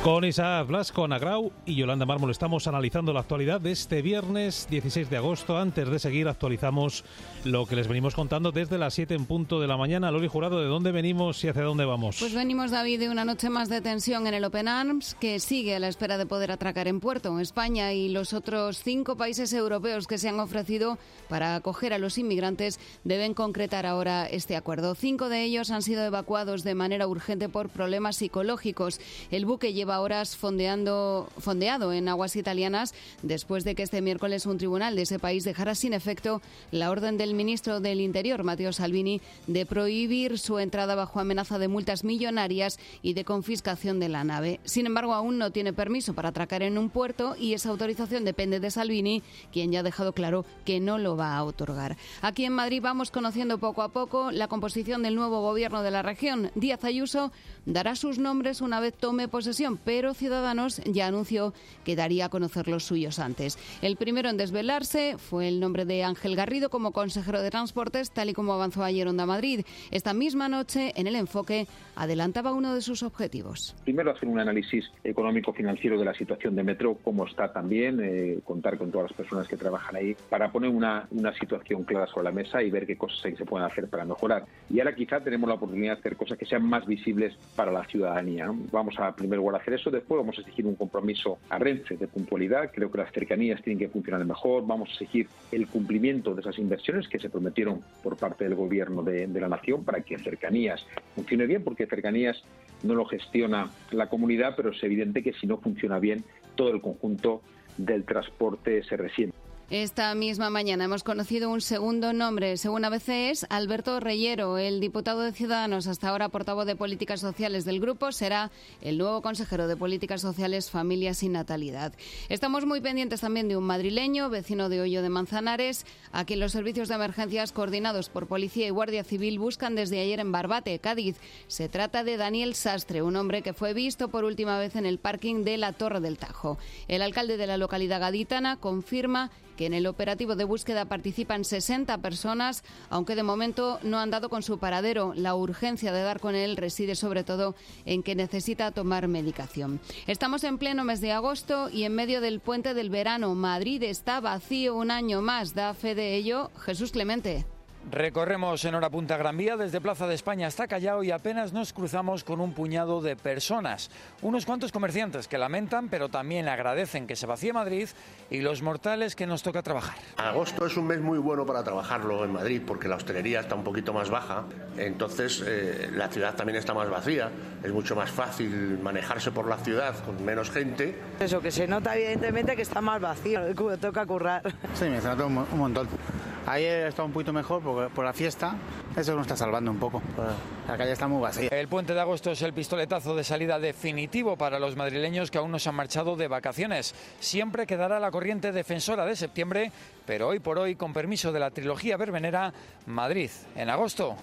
Con Isaac Blasco, Ana Grau y Yolanda Mármol estamos analizando la actualidad de este viernes dieciséis de agosto. Antes de seguir, actualizamos lo que les venimos contando desde las siete en punto de la mañana. Loli Jurado, ¿de dónde venimos y hacia dónde vamos? Pues venimos, David, de una noche más de tensión en el Open Arms, que sigue a la espera de poder atracar en puerto. España y los otros cinco países europeos que se han ofrecido para acoger a los inmigrantes deben concretar ahora este acuerdo. Cinco de ellos han sido evacuados de manera urgente por problemas psicológicos. El buque lleva horas fondeando, fondeado en aguas italianas después de que este miércoles un tribunal de ese país dejara sin efecto la orden del ministro del Interior, Matteo Salvini, de prohibir su entrada bajo amenaza de multas millonarias y de confiscación de la nave. Sin embargo, aún no tiene permiso para atracar en un puerto y esa autorización depende de Salvini, quien ya ha dejado claro que no lo va a otorgar. Aquí en Madrid vamos conociendo poco a poco la composición del nuevo gobierno de la región. Díaz Ayuso dará sus nombres una vez tome posesión, pero Ciudadanos ya anunció que daría a conocer los suyos antes. El primero en desvelarse fue el nombre de Ángel Garrido como consejero de Transportes, tal y como avanzó ayer Onda Madrid. Esta misma noche, en El Enfoque, adelantaba uno de sus objetivos. Primero, hacer un análisis económico-financiero de la situación de Metro, cómo está también, eh, contar con todas las personas que trabajan ahí, para poner una, una situación clara sobre la mesa y ver qué cosas se pueden hacer para mejorar. Y ahora quizá tenemos la oportunidad de hacer cosas que sean más visibles para la ciudadanía. Vamos a, en primer lugar, hacer eso. Después vamos a exigir un compromiso a Renfe de puntualidad. Creo que las cercanías tienen que funcionar mejor. Vamos a exigir el cumplimiento de esas inversiones que se prometieron por parte del Gobierno de, de la Nación para que cercanías funcione bien, porque cercanías no lo gestiona la comunidad, pero es evidente que si no funciona bien, todo el conjunto del transporte se resiente. Esta misma mañana hemos conocido un segundo nombre. Según A B C es Alberto Reyero, el diputado de Ciudadanos, hasta ahora portavoz de Políticas Sociales del Grupo, será el nuevo consejero de Políticas Sociales, Familias y Natalidad. Estamos muy pendientes también de un madrileño, vecino de Hoyo de Manzanares, a quien los servicios de emergencias coordinados por Policía y Guardia Civil buscan desde ayer en Barbate, Cádiz. Se trata de Daniel Sastre, un hombre que fue visto por última vez en el parking de la Torre del Tajo. El alcalde de la localidad gaditana confirma que en el operativo de búsqueda participan sesenta personas, aunque de momento no han dado con su paradero. La urgencia de dar con él reside sobre todo en que necesita tomar medicación. Estamos en pleno mes de agosto y en medio del puente del verano. Madrid está vacío un año más. Da fe de ello Jesús Clemente. Recorremos en hora punta Gran Vía desde Plaza de España hasta Callao y apenas nos cruzamos con un puñado de personas. Unos cuantos comerciantes que lamentan pero también agradecen que se vacíe Madrid y los mortales que nos toca trabajar. Agosto es un mes muy bueno para trabajarlo en Madrid porque la hostelería está un poquito más baja, entonces eh, la ciudad también está más vacía, es mucho más fácil manejarse por la ciudad con menos gente. Eso, que se nota evidentemente que está más vacío, toca currar. Sí, me se nota un, un montón. Ayer estaba un poquito mejor porque por la fiesta, eso nos está salvando un poco. La calle está muy vacía. El puente de agosto es el pistoletazo de salida definitivo para los madrileños que aún no se han marchado de vacaciones. Siempre quedará la corriente defensora de septiembre, pero hoy por hoy, con permiso de la trilogía verbenera, Madrid, en agosto,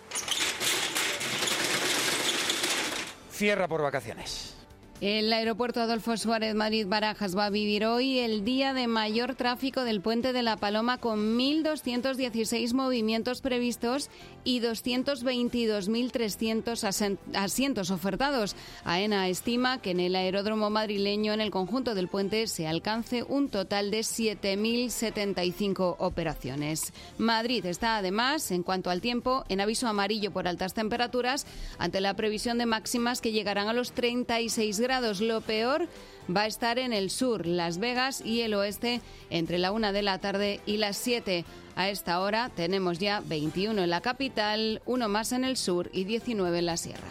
cierra por vacaciones. El aeropuerto Adolfo Suárez Madrid-Barajas va a vivir hoy el día de mayor tráfico del Puente de la Paloma, con mil doscientos dieciséis movimientos previstos y doscientos veintidós mil trescientos asientos ofertados. AENA estima que en el aeródromo madrileño, en el conjunto del puente, se alcance un total de siete mil setenta y cinco operaciones. Madrid está, además, en cuanto al tiempo, en aviso amarillo por altas temperaturas, ante la previsión de máximas que llegarán a los treinta y seis grados. Lo peor va a estar en el sur, Las Vegas y el oeste, entre la una de la tarde y las siete. A esta hora tenemos ya veintiuno en la capital, uno más en el sur y diecinueve en la sierra.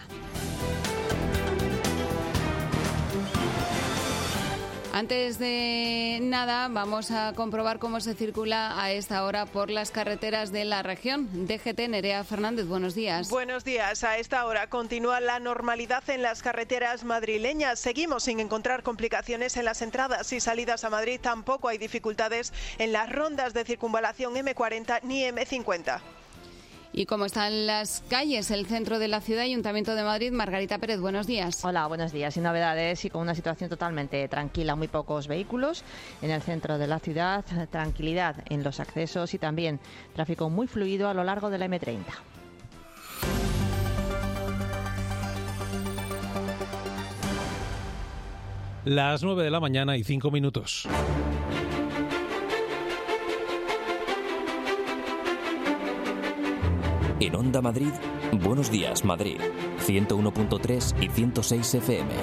Antes de nada, vamos a comprobar cómo se circula a esta hora por las carreteras de la región. D G T, Nerea Fernández, buenos días. Buenos días. A esta hora continúa la normalidad en las carreteras madrileñas. Seguimos sin encontrar complicaciones en las entradas y salidas a Madrid. Tampoco hay dificultades en las rondas de circunvalación eme cuarenta ni eme cincuenta. ¿Y cómo están las calles, el centro de la ciudad, Ayuntamiento de Madrid? Margarita Pérez, buenos días. Hola, buenos días. Sin novedades y con una situación totalmente tranquila, muy pocos vehículos en el centro de la ciudad, tranquilidad en los accesos y también tráfico muy fluido a lo largo de la eme treinta. Las nueve de la mañana y cinco minutos. En Onda Madrid, Buenos Días Madrid, ciento uno punto tres y ciento seis F M.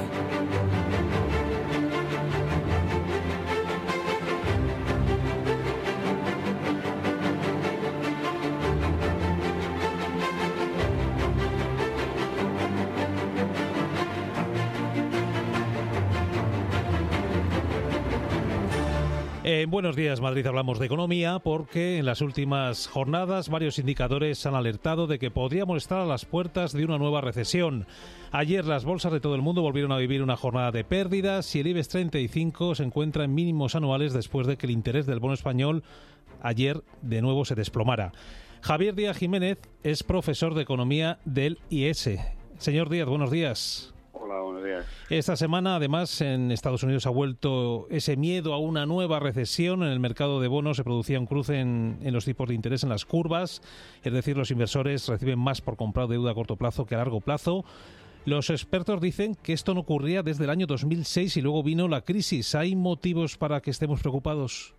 En Buenos Días Madrid hablamos de economía porque en las últimas jornadas varios indicadores han alertado de que podríamos estar a las puertas de una nueva recesión. Ayer las bolsas de todo el mundo volvieron a vivir una jornada de pérdidas y el IBEX treinta y cinco se encuentra en mínimos anuales después de que el interés del bono español ayer de nuevo se desplomara. Javier Díaz Jiménez es profesor de economía del I E S. Señor Díaz, buenos días. Hola, buenos días. Esta semana, además, en Estados Unidos ha vuelto ese miedo a una nueva recesión. En el mercado de bonos se producía un cruce en, en los tipos de interés en las curvas, es decir, los inversores reciben más por comprar deuda a corto plazo que a largo plazo. Los expertos dicen que esto no ocurría desde el año dos mil seis y luego vino la crisis. ¿Hay motivos para que estemos preocupados?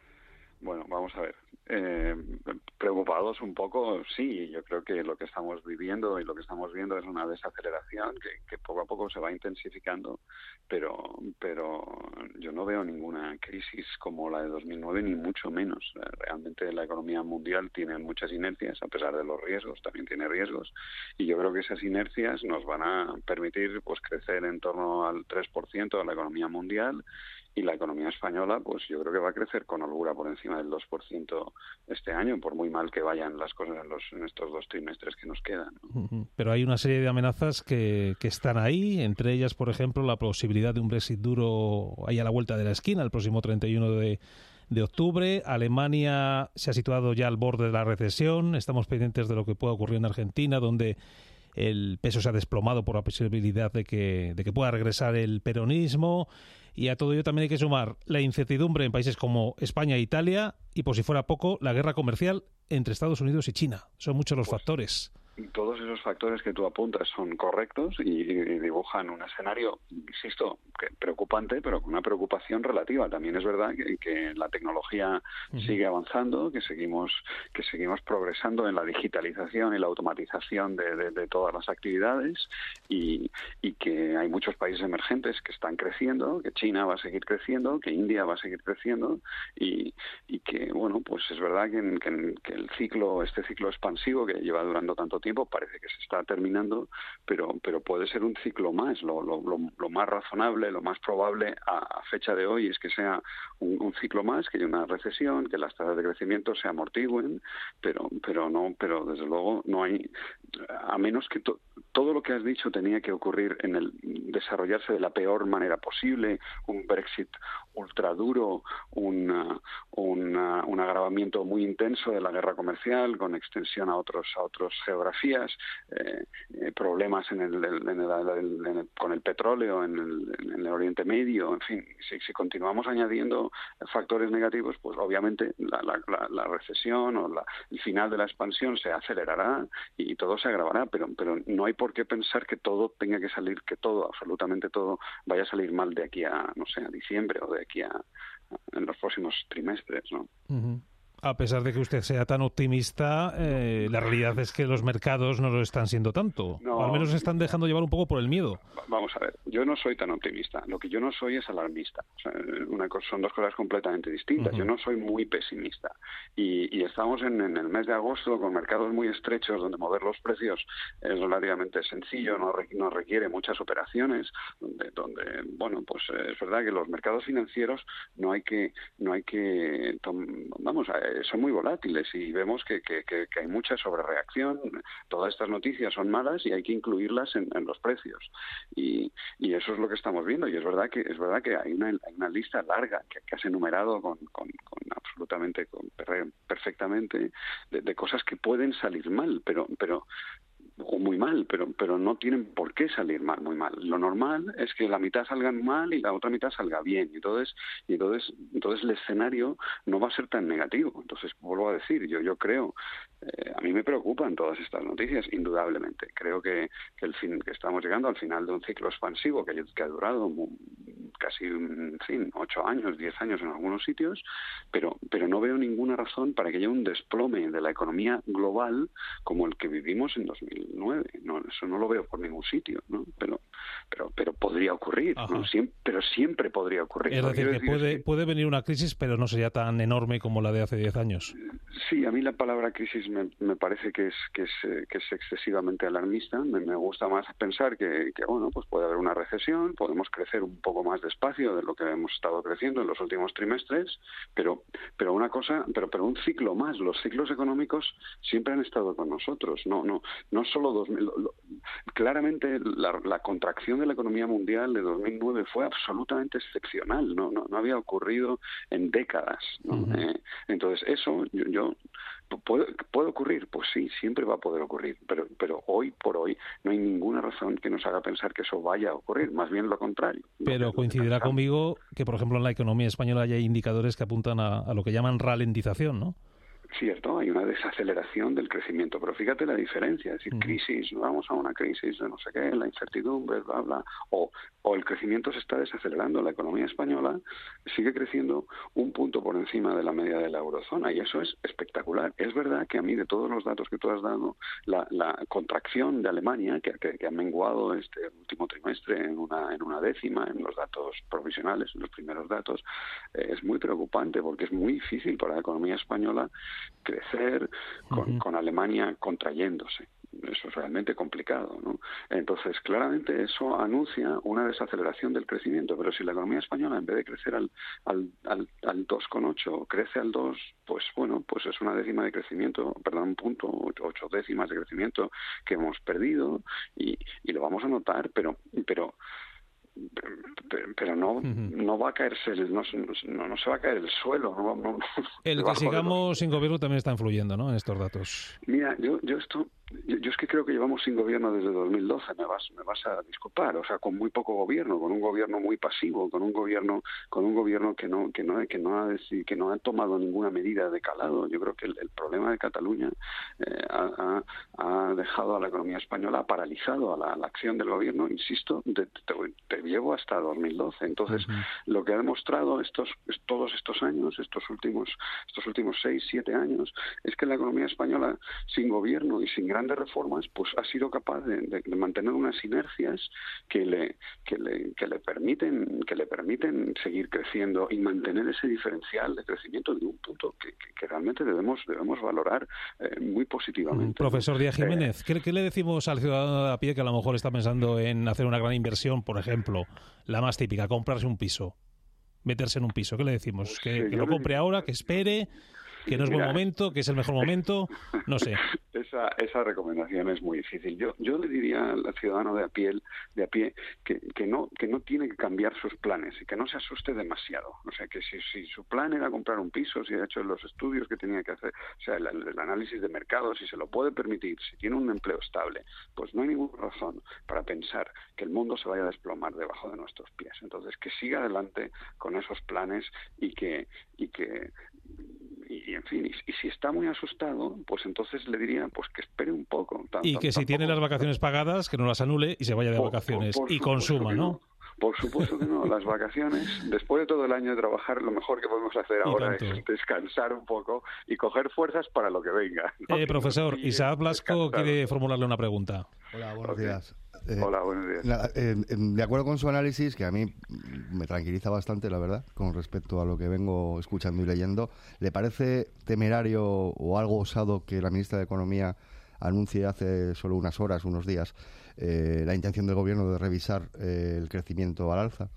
Bueno, vamos a ver. Eh, preocupados un poco, sí. Yo creo que lo que estamos viviendo y lo que estamos viendo es una desaceleración que, que poco a poco se va intensificando, pero pero yo no veo ninguna crisis como la de dos mil nueve, ni mucho menos. Realmente la economía mundial tiene muchas inercias, a pesar de los riesgos, también tiene riesgos, y yo creo que esas inercias nos van a permitir pues crecer en torno al tres por ciento de la economía mundial. Y la economía española, pues yo creo que va a crecer con holgura por encima del dos por ciento este año, por muy mal que vayan las cosas en, los, en estos dos trimestres que nos quedan, ¿no? Pero hay una serie de amenazas que, que están ahí, entre ellas, por ejemplo, la posibilidad de un Brexit duro ahí a la vuelta de la esquina, el próximo treinta y uno de, de octubre. Alemania se ha situado ya al borde de la recesión. Estamos pendientes de lo que pueda ocurrir en Argentina, donde el peso se ha desplomado por la posibilidad de que, de que pueda regresar el peronismo. Y a todo ello también hay que sumar la incertidumbre en países como España e Italia y, por si fuera poco, la guerra comercial entre Estados Unidos y China. Son muchos los pues, factores. Todos esos factores que tú apuntas son correctos y, y dibujan un escenario, insisto, que preocupante, pero con una preocupación relativa. También es verdad que, que la tecnología uh-huh. sigue avanzando, que seguimos que seguimos progresando en la digitalización y la automatización de, de, de todas las actividades y, y que hay muchos países emergentes que están creciendo, que China va a seguir creciendo, que India va a seguir creciendo y, y que, bueno, pues es verdad que, que, que el ciclo, este ciclo expansivo que lleva durando tanto tiempo, parece que se está terminando, pero pero puede ser un ciclo más. Lo, lo, lo, lo más razonable, lo más probable a, a fecha de hoy es que sea un, un ciclo más, que haya una recesión, que las tasas de crecimiento se amortigüen, pero pero no, pero desde luego no hay, a menos que to, todo lo que has dicho tenía que ocurrir en el desarrollarse de la peor manera posible, un Brexit ultra duro, una, una, un agravamiento muy intenso de la guerra comercial con extensión a otros a otros geografías. Eh, eh, problemas en el, en el, en el, con el petróleo en el, en el Oriente Medio, en fin, si, si continuamos añadiendo factores negativos, pues obviamente la, la, la, la recesión o la, el final de la expansión se acelerará y todo se agravará, pero, pero no hay por qué pensar que todo tenga que salir, que todo, absolutamente todo, vaya a salir mal de aquí a, no sé, a diciembre o de aquí a, a en los próximos trimestres, ¿no? Uh-huh. A pesar de que usted sea tan optimista, eh, la realidad es que los mercados no lo están siendo tanto. No, o al menos se están dejando llevar un poco por el miedo. Vamos a ver, yo no soy tan optimista. Lo que yo no soy es alarmista. O sea, una cosa, son dos cosas completamente distintas. Uh-huh. Yo no soy muy pesimista. Y, y estamos en, en el mes de agosto con mercados muy estrechos donde mover los precios es relativamente sencillo, no, re, no requiere muchas operaciones, donde, donde bueno, pues es verdad que los mercados financieros no hay que, no hay que, vamos a son muy volátiles y vemos que, que, que, que hay mucha sobrereacción. Todas estas noticias son malas y hay que incluirlas en, en los precios. Y, y eso es lo que estamos viendo. Y es verdad que es verdad que hay una, hay una lista larga que, que has enumerado con, con, con absolutamente con, perfectamente de, de cosas que pueden salir mal, pero pero o muy mal, pero pero no tienen por qué salir mal, muy mal. Lo normal es que la mitad salgan mal y la otra mitad salga bien. Y entonces, y entonces, entonces el escenario no va a ser tan negativo. Entonces, vuelvo a decir, yo yo creo, eh, a mí me preocupan todas estas noticias, indudablemente. Creo que, que el fin, que estamos llegando al final de un ciclo expansivo que, que ha durado casi, en fin, ocho años, diez años en algunos sitios, pero, pero no veo ninguna razón para que haya un desplome de la economía global como el que vivimos en dos mil nueve. No, eso no lo veo por ningún sitio, ¿no? Pero, pero, pero podría ocurrir, ¿no? Siempre, pero siempre podría ocurrir. Es decir, que decir puede, es que, puede venir una crisis, pero no sería tan enorme como la de hace diez años. Sí, a mí la palabra crisis me, me parece que es, que es, que es excesivamente alarmista. Me, me gusta más pensar que, que, bueno, pues puede haber una recesión, podemos crecer un poco más despacio de lo que hemos estado creciendo en los últimos trimestres, pero, pero una cosa, pero, pero un ciclo más. Los ciclos económicos siempre han estado con nosotros. No, no, no solo dos mil. Lo, lo, claramente la, la contracción de la economía mundial de dos mil nueve fue absolutamente excepcional. No, no, no había ocurrido en décadas, ¿no? Uh-huh. eh, entonces eso, yo, yo ¿puede, puede ocurrir, pues sí, siempre va a poder ocurrir, pero, pero hoy por hoy no hay ninguna razón que nos haga pensar que eso vaya a ocurrir, más bien lo contrario. Pero coincidirá conmigo que, por ejemplo, en la economía española hay indicadores que apuntan a, a lo que llaman ralentización, ¿no? Cierto, hay una desaceleración del crecimiento, pero fíjate la diferencia, es decir, crisis, vamos a una crisis de no sé qué, la incertidumbre, bla, bla, o, o el crecimiento se está desacelerando. La economía española sigue creciendo un punto por encima de la media de la eurozona y eso es espectacular. Es verdad que a mí, de todos los datos que tú has dado, la, la contracción de Alemania, que, que, que ha menguado este último trimestre en una, en una décima en los datos provisionales, en los primeros datos, eh, es muy preocupante porque es muy difícil para la economía española crecer con, uh-huh. con Alemania contrayéndose. Eso es realmente complicado, ¿no? Entonces, claramente eso anuncia una desaceleración del crecimiento, pero si la economía española, en vez de crecer al, al, al, al dos coma ocho, crece al dos, pues bueno, pues es una décima de crecimiento, perdón, un punto, ocho décimas de crecimiento que hemos perdido y, y lo vamos a notar, pero pero pero, pero no uh-huh. no va a caerse el, no, no, no se va a caer el suelo, no, no, el que sigamos sin gobierno también está influyendo, ¿no?, en estos datos. Mira, yo yo esto Yo, yo es que creo que llevamos sin gobierno desde dos mil doce, me vas me vas a disculpar, o sea, con muy poco gobierno, con un gobierno muy pasivo, con un gobierno con un gobierno que no que no que no ha que no ha tomado ninguna medida de calado. Yo creo que el, el problema de Cataluña eh, ha, ha dejado a la economía española, ha paralizado a la, a la acción del gobierno, insisto, te, te, te llevo hasta dos mil doce. Entonces, uh-huh. lo que ha demostrado estos todos estos años, estos últimos estos últimos seis, siete años, es que la economía española, sin gobierno y sin gran grandes reformas, pues ha sido capaz de, de, de mantener unas inercias que le que le que le permiten que le permiten seguir creciendo y mantener ese diferencial de crecimiento de un punto que, que, que realmente debemos debemos valorar eh, muy positivamente. Profesor Díaz Jiménez, eh, ¿qué, ¿qué le decimos al ciudadano de a pie que a lo mejor está pensando en hacer una gran inversión, por ejemplo, la más típica, comprarse un piso, meterse en un piso? ¿Qué le decimos? Pues, ¿Que, sí, que lo compre ahora, que espere, que no es buen momento, que es el mejor momento? No sé. Esa, esa recomendación es muy difícil. Yo yo le diría al ciudadano de a pie, de a pie que, que no que no tiene que cambiar sus planes y que no se asuste demasiado. O sea, que si, si su plan era comprar un piso, si ha hecho los estudios que tenía que hacer, o sea, el, el análisis de mercado, si se lo puede permitir, si tiene un empleo estable, pues no hay ninguna razón para pensar que el mundo se vaya a desplomar debajo de nuestros pies. Entonces, que siga adelante con esos planes y que y que y en fin, y, y si está muy asustado, pues entonces le diría pues que espere un poco. Tan, y que tan, si tiene las vacaciones pagadas, que no las anule y se vaya de por, vacaciones por, por y consuma, ¿no? ¿no? Por supuesto que no. Las vacaciones, después de todo el año de trabajar, lo mejor que podemos hacer ahora es descansar un poco y coger fuerzas para lo que venga, ¿no? Eh, profesor, Isaac Blasco quiere formularle una pregunta. Hola, buenos okay. días. Eh, Hola, buenos días. Nada, eh, de acuerdo con su análisis, que a mí me tranquiliza bastante, la verdad, con respecto a lo que vengo escuchando y leyendo, ¿le parece temerario o algo osado que la ministra de Economía anuncie hace solo unas horas, unos días, eh, la intención del gobierno de revisar eh, el crecimiento al alza?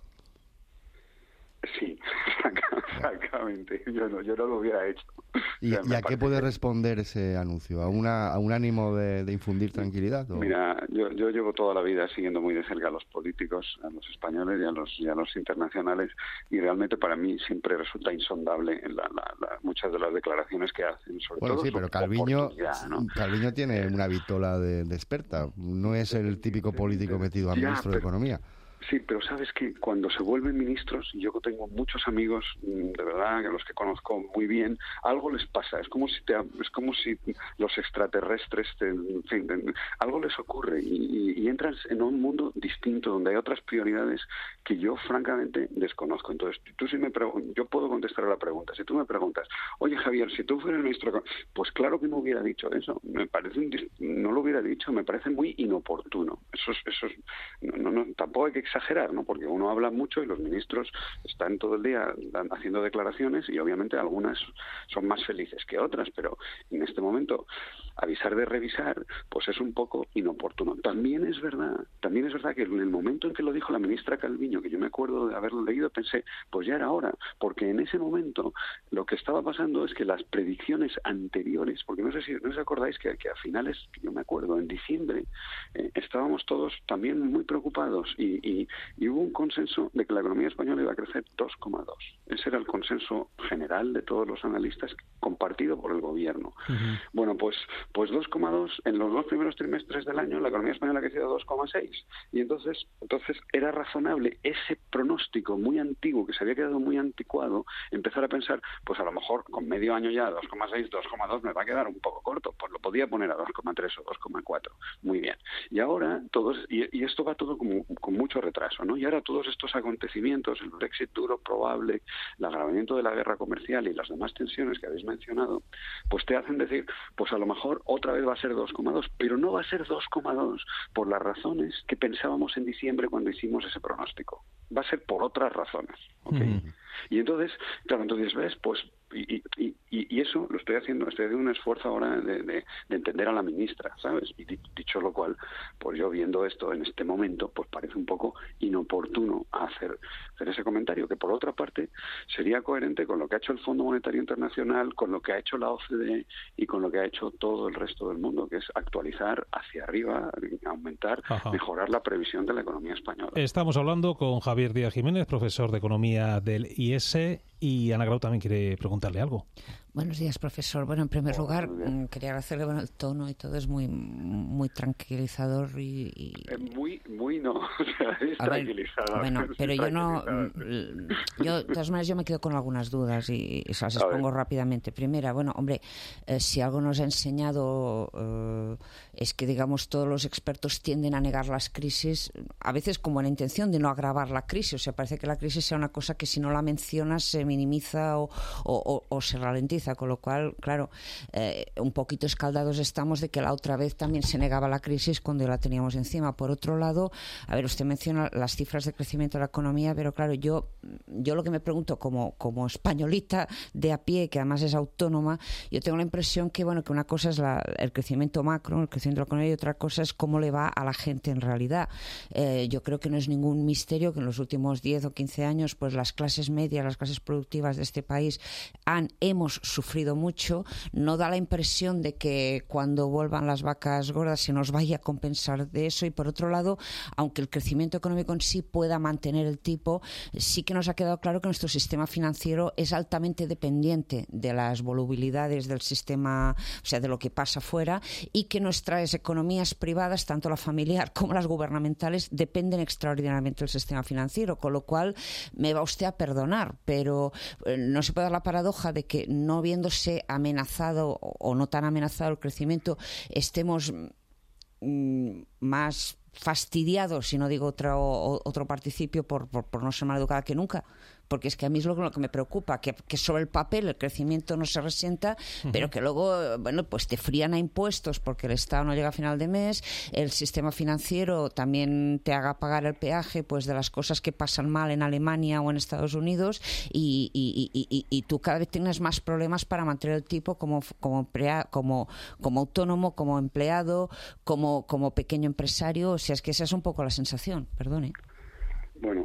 Sí, francamente, yo no, yo no lo hubiera hecho. ¿Y, o sea, ¿y a qué puede responder ese anuncio? ¿A una a un ánimo de, de infundir tranquilidad? ¿O? Mira, yo, yo llevo toda la vida siguiendo muy de cerca a los políticos, a los españoles y a los, y a los internacionales, y realmente para mí siempre resulta insondable en la, la, la, muchas de las declaraciones que hacen, sobre bueno, todo sí, pero Calviño, ¿no? Calviño tiene una vitola de, de experta, no es el típico político metido a ya, ministro pero, de Economía. Sí, pero sabes que cuando se vuelven ministros, y yo tengo muchos amigos, de verdad, que los que conozco muy bien, algo les pasa. Es como si te, es como si los extraterrestres, te, en fin, te, algo les ocurre y, y, y entras en un mundo distinto donde hay otras prioridades que yo francamente desconozco. Entonces, tú si me pregun- yo puedo contestar a la pregunta. Si tú me preguntas, oye Javier, si tú fueras ministro, pues claro que no hubiera dicho eso. Me parece un, no lo hubiera dicho. Me parece muy inoportuno. Eso es, eso es, no, no, tampoco hay que exagerar, ¿no? Porque uno habla mucho y los ministros están todo el día haciendo declaraciones y obviamente algunas son más felices que otras, pero en este momento avisar de revisar pues es un poco inoportuno. También es verdad, también es verdad que en el momento en que lo dijo la ministra Calviño, que yo me acuerdo de haberlo leído, pensé, pues ya era hora, porque en ese momento lo que estaba pasando es que las predicciones anteriores, porque no sé si no os acordáis que, que a finales, yo me acuerdo, en diciembre, eh, estábamos todos también muy preocupados y, y, y hubo un consenso de que la economía española iba a crecer dos coma dos. Ese era el consenso general de todos los analistas, compartido por el gobierno. Uh-huh. Bueno, pues pues dos coma dos en los dos primeros trimestres del año la economía española ha crecido dos coma seis y entonces entonces era razonable ese pronóstico muy antiguo que se había quedado muy anticuado empezar a pensar, pues a lo mejor con medio año ya dos coma seis, dos coma dos me va a quedar un poco corto, pues lo podía poner a dos coma tres o dos coma cuatro. Muy bien. Y ahora todos y, y esto va todo como, con mucho retraso, ¿no? Y ahora todos estos acontecimientos, el Brexit duro probable, el agravamiento de la guerra comercial y las demás tensiones que habéis mencionado, pues te hacen decir, pues a lo mejor otra vez va a ser dos coma dos, pero no va a ser dos coma dos por las razones que pensábamos en diciembre cuando hicimos ese pronóstico. Va a ser por otras razones, ¿okay? Mm. Y entonces, claro, entonces ves, pues, y, y, y, y eso lo estoy haciendo, estoy haciendo un esfuerzo ahora de, de, de entender a la ministra, ¿sabes? Y dicho lo cual, pues yo viendo esto en este momento, pues parece un poco inoportuno hacer, hacer ese comentario, que por otra parte sería coherente con lo que ha hecho el Fondo Monetario Internacional, con lo que ha hecho la O C D E y con lo que ha hecho todo el resto del mundo, que es actualizar hacia arriba, aumentar, Ajá. mejorar la previsión de la economía española. Estamos hablando con Javier Díaz Jiménez, profesor de Economía del I E S, y Ana Grau también quiere preguntarle algo. Buenos días, profesor. Bueno, en primer oh, lugar, quería agradecerle bueno, el tono y todo es muy muy tranquilizador y... y... Eh, muy, muy no, o sea, es a tranquilizador. Ver, bueno, pero yo no... Yo, de todas maneras, yo me quedo con algunas dudas y, y se las expongo rápidamente. Primera, bueno, hombre, eh, si algo nos ha enseñado eh, es que, digamos, todos los expertos tienden a negar las crisis, a veces con buena intención de no agravar la crisis. O sea, parece que la crisis sea una cosa que si no la mencionas se minimiza o, o, o, o se ralentiza. Con lo cual, claro, eh, un poquito escaldados estamos de que la otra vez también se negaba la crisis cuando la teníamos encima. Por otro lado, a ver, usted menciona las cifras de crecimiento de la economía, pero claro, yo yo lo que me pregunto como, como españolita de a pie, que además es autónoma, yo tengo la impresión que, bueno, que una cosa es la, el crecimiento macro, el crecimiento de la economía, y otra cosa es cómo le va a la gente en realidad. Eh, yo creo que no es ningún misterio que en los últimos diez o quince años, pues las clases medias, las clases productivas de este país han, hemos sufrido mucho. No da la impresión de que cuando vuelvan las vacas gordas se nos vaya a compensar de eso, y por otro lado, aunque el crecimiento económico en sí pueda mantener el tipo, sí que nos ha quedado claro que nuestro sistema financiero es altamente dependiente de las volubilidades del sistema, o sea, de lo que pasa fuera, y que nuestras economías privadas, tanto la familiar como las gubernamentales, dependen extraordinariamente del sistema financiero, con lo cual me va usted a perdonar, pero eh, no se puede dar la paradoja de que no viéndose amenazado o no tan amenazado el crecimiento, estemos mmm, más fastidiados, si no digo otro, otro participio, por, por, por no ser más educada que nunca. Porque es que a mí es lo, lo que me preocupa, que, que sobre el papel el crecimiento no se resienta, uh-huh. pero que luego, bueno, pues te frían a impuestos porque el Estado no llega a final de mes, el sistema financiero también te haga pagar el peaje pues de las cosas que pasan mal en Alemania o en Estados Unidos, y, y, y, y, y tú cada vez tienes más problemas para mantener el tipo como, como, emplea, como, como autónomo, como empleado, como, como pequeño empresario. O sea, es que esa es un poco la sensación, perdone. Bueno, mira,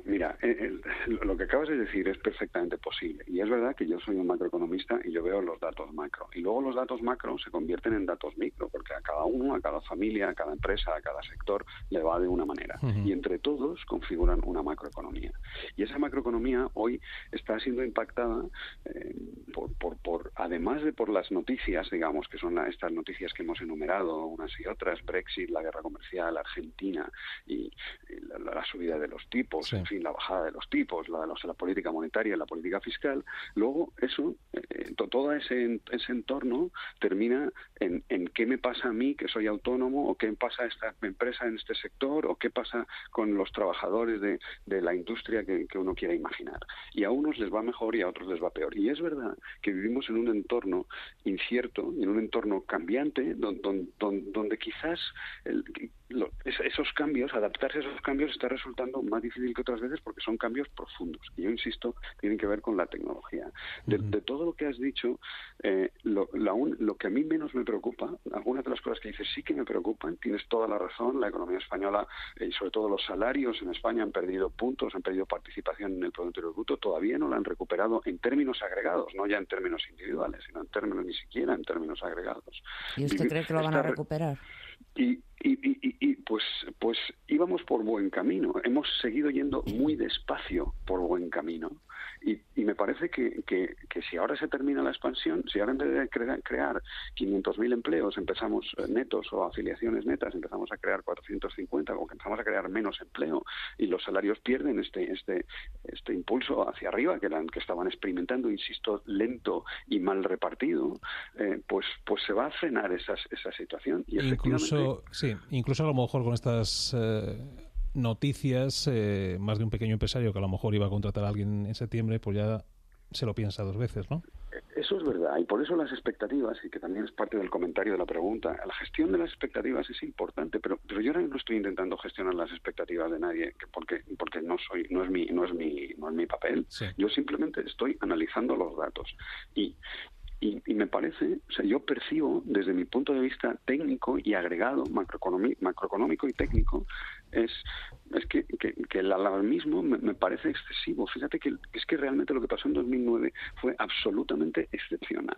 eh, lo que acabas de decir es perfectamente posible. Y es verdad que yo soy un macroeconomista y yo veo los datos macro. Y luego los datos macro se convierten en datos micro, porque a cada uno, a cada familia, a cada empresa, a cada sector le va de una manera. Uh-huh. Y entre todos configuran una macroeconomía. Y esa macroeconomía hoy está siendo impactada eh, por, por, por, además de por las noticias, digamos, que son la, estas noticias que hemos enumerado, unas y otras, Brexit, la guerra comercial, Argentina y, y la, la subida de los tipos, sí. en fin, la bajada de los tipos, la, la, la política monetaria, la política fiscal. Luego, eso, eh, to, todo ese, ese entorno termina en, en qué me pasa a mí, que soy autónomo, o qué pasa a esta empresa en este sector, o qué pasa con los trabajadores de, de la industria que, que uno quiera imaginar. Y a unos les va mejor y a otros les va peor. Y es verdad que vivimos en un entorno incierto, en un entorno cambiante, donde, donde, donde quizás el, lo, esos cambios, adaptarse a esos cambios está resultando más difícil que otras veces porque son cambios profundos. Y yo insisto, tienen que ver con la tecnología. De, uh-huh. de todo lo que has dicho, eh, lo, la un, lo que a mí menos me preocupa, algunas de las cosas que dices sí que me preocupan, tienes toda la razón, la economía española eh, y sobre todo los salarios en España han perdido puntos, han perdido participación en el Producto Interior Bruto, todavía no la han recuperado en términos agregados, no ya en términos individuales, sino en términos, ni siquiera en términos agregados. ¿Y usted y, cree que lo van a recuperar? Y, y, y, y pues, pues íbamos por buen camino, hemos seguido yendo muy despacio por buen camino. Y, y me parece que, que, que si ahora se termina la expansión, si ahora en vez de crear, crear quinientos mil empleos empezamos netos o afiliaciones netas, empezamos a crear cuatrocientos cincuenta o que empezamos a crear menos empleo y los salarios pierden este este este impulso hacia arriba que, eran, que estaban experimentando, insisto, lento y mal repartido, eh, pues pues se va a frenar esas, esa situación. Y incluso, sí, incluso a lo mejor con estas... Eh... noticias, eh, más de un pequeño empresario que a lo mejor iba a contratar a alguien en septiembre, pues ya se lo piensa dos veces, ¿no? Eso es verdad, y por eso las expectativas, y que también es parte del comentario de la pregunta, la gestión de las expectativas es importante, pero, pero yo ahora no estoy intentando gestionar las expectativas de nadie, porque porque no soy, no es mi, no es mi, no es mi papel. Sí. Yo simplemente estoy analizando los datos y Y, y me parece, o sea, yo percibo desde mi punto de vista técnico y agregado, macroeconómico y técnico, es es que, que, que el alarmismo me, me parece excesivo. Fíjate que es que realmente lo que pasó en dos mil nueve fue absolutamente excepcional.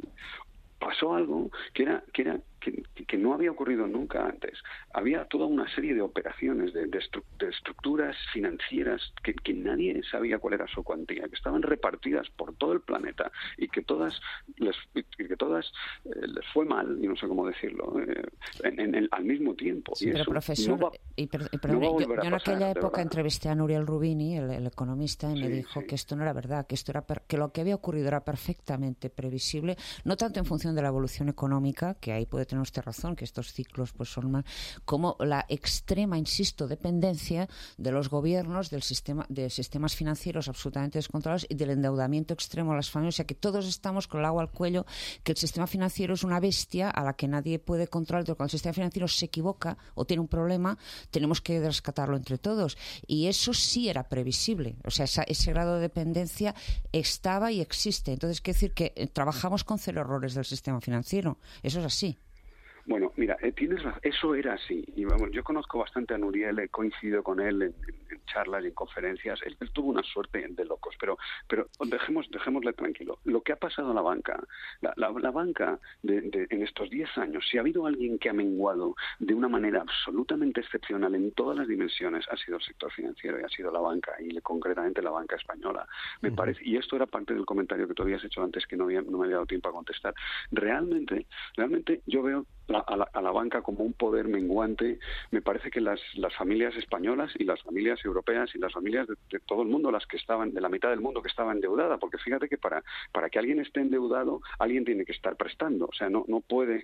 Pasó algo que era que era que, que no había ocurrido nunca antes. Había toda una serie de operaciones, de, de, estru, de estructuras financieras que, que nadie sabía cuál era su cuantía, que estaban repartidas por todo el planeta y que todas les, que todas eh, les fue mal, y no sé cómo decirlo, eh, en, en, en, al mismo tiempo. Sí, y pero eso profesor, no va, y, per, y perdón, no yo, yo en pasar, aquella época entrevisté a Nuriel Rubini, el, el economista, y sí, me dijo sí. que esto no era verdad, que esto era per, que lo que había ocurrido era perfectamente previsible, no tanto en función de la evolución económica, que ahí puede tener usted razón, que estos ciclos pues son más, como la extrema, insisto, dependencia de los gobiernos, del sistema, de sistemas financieros absolutamente descontrolados y del endeudamiento extremo de las familias, o sea que todos estamos con el agua al cuello, que el sistema financiero es una bestia a la que nadie puede controlar, pero cuando el sistema financiero se equivoca o tiene un problema, tenemos que rescatarlo entre todos, y eso sí era previsible, o sea, esa, ese grado de dependencia estaba y existe. Entonces, quiere decir que eh, trabajamos con cero errores del sistema financiero. Eso es así. Bueno, mira, eh, tienes razón, eso era así. Y vamos, yo conozco bastante a Nuriel, he coincidido con él en, en, en charlas y en conferencias. Él, él tuvo una suerte de locos, pero pero dejemos dejémosle tranquilo. Lo que ha pasado a la banca, la, la, la banca de, de, en estos diez años, si ha habido alguien que ha menguado de una manera absolutamente excepcional en todas las dimensiones, ha sido el sector financiero y ha sido la banca, y concretamente la banca española. Me uh-huh. parece, y esto era parte del comentario que tú habías hecho antes que no, había, no me había dado tiempo a contestar. Realmente, realmente yo veo La, a, la, a la banca como un poder menguante. Me parece que las, las familias españolas y las familias europeas y las familias de, de todo el mundo, las que estaban, de la mitad del mundo que estaba endeudada, porque fíjate que para, para que alguien esté endeudado, alguien tiene que estar prestando. O sea, no, no puede,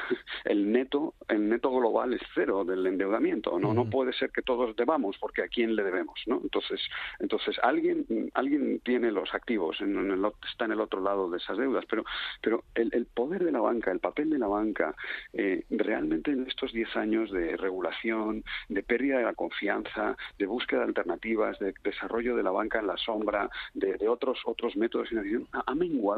el neto, el neto global es cero del endeudamiento. No, no puede ser que todos debamos, porque a quién le debemos, ¿no? Entonces, entonces alguien, alguien tiene los activos, en, en el, está en el otro lado de esas deudas, pero, pero el, el poder de la banca, el papel de la banca, Eh, realmente en estos diez años de regulación, de pérdida de la confianza, de búsqueda de alternativas, de desarrollo de la banca en la sombra, de, de otros otros métodos de financiación, ha, ha menguado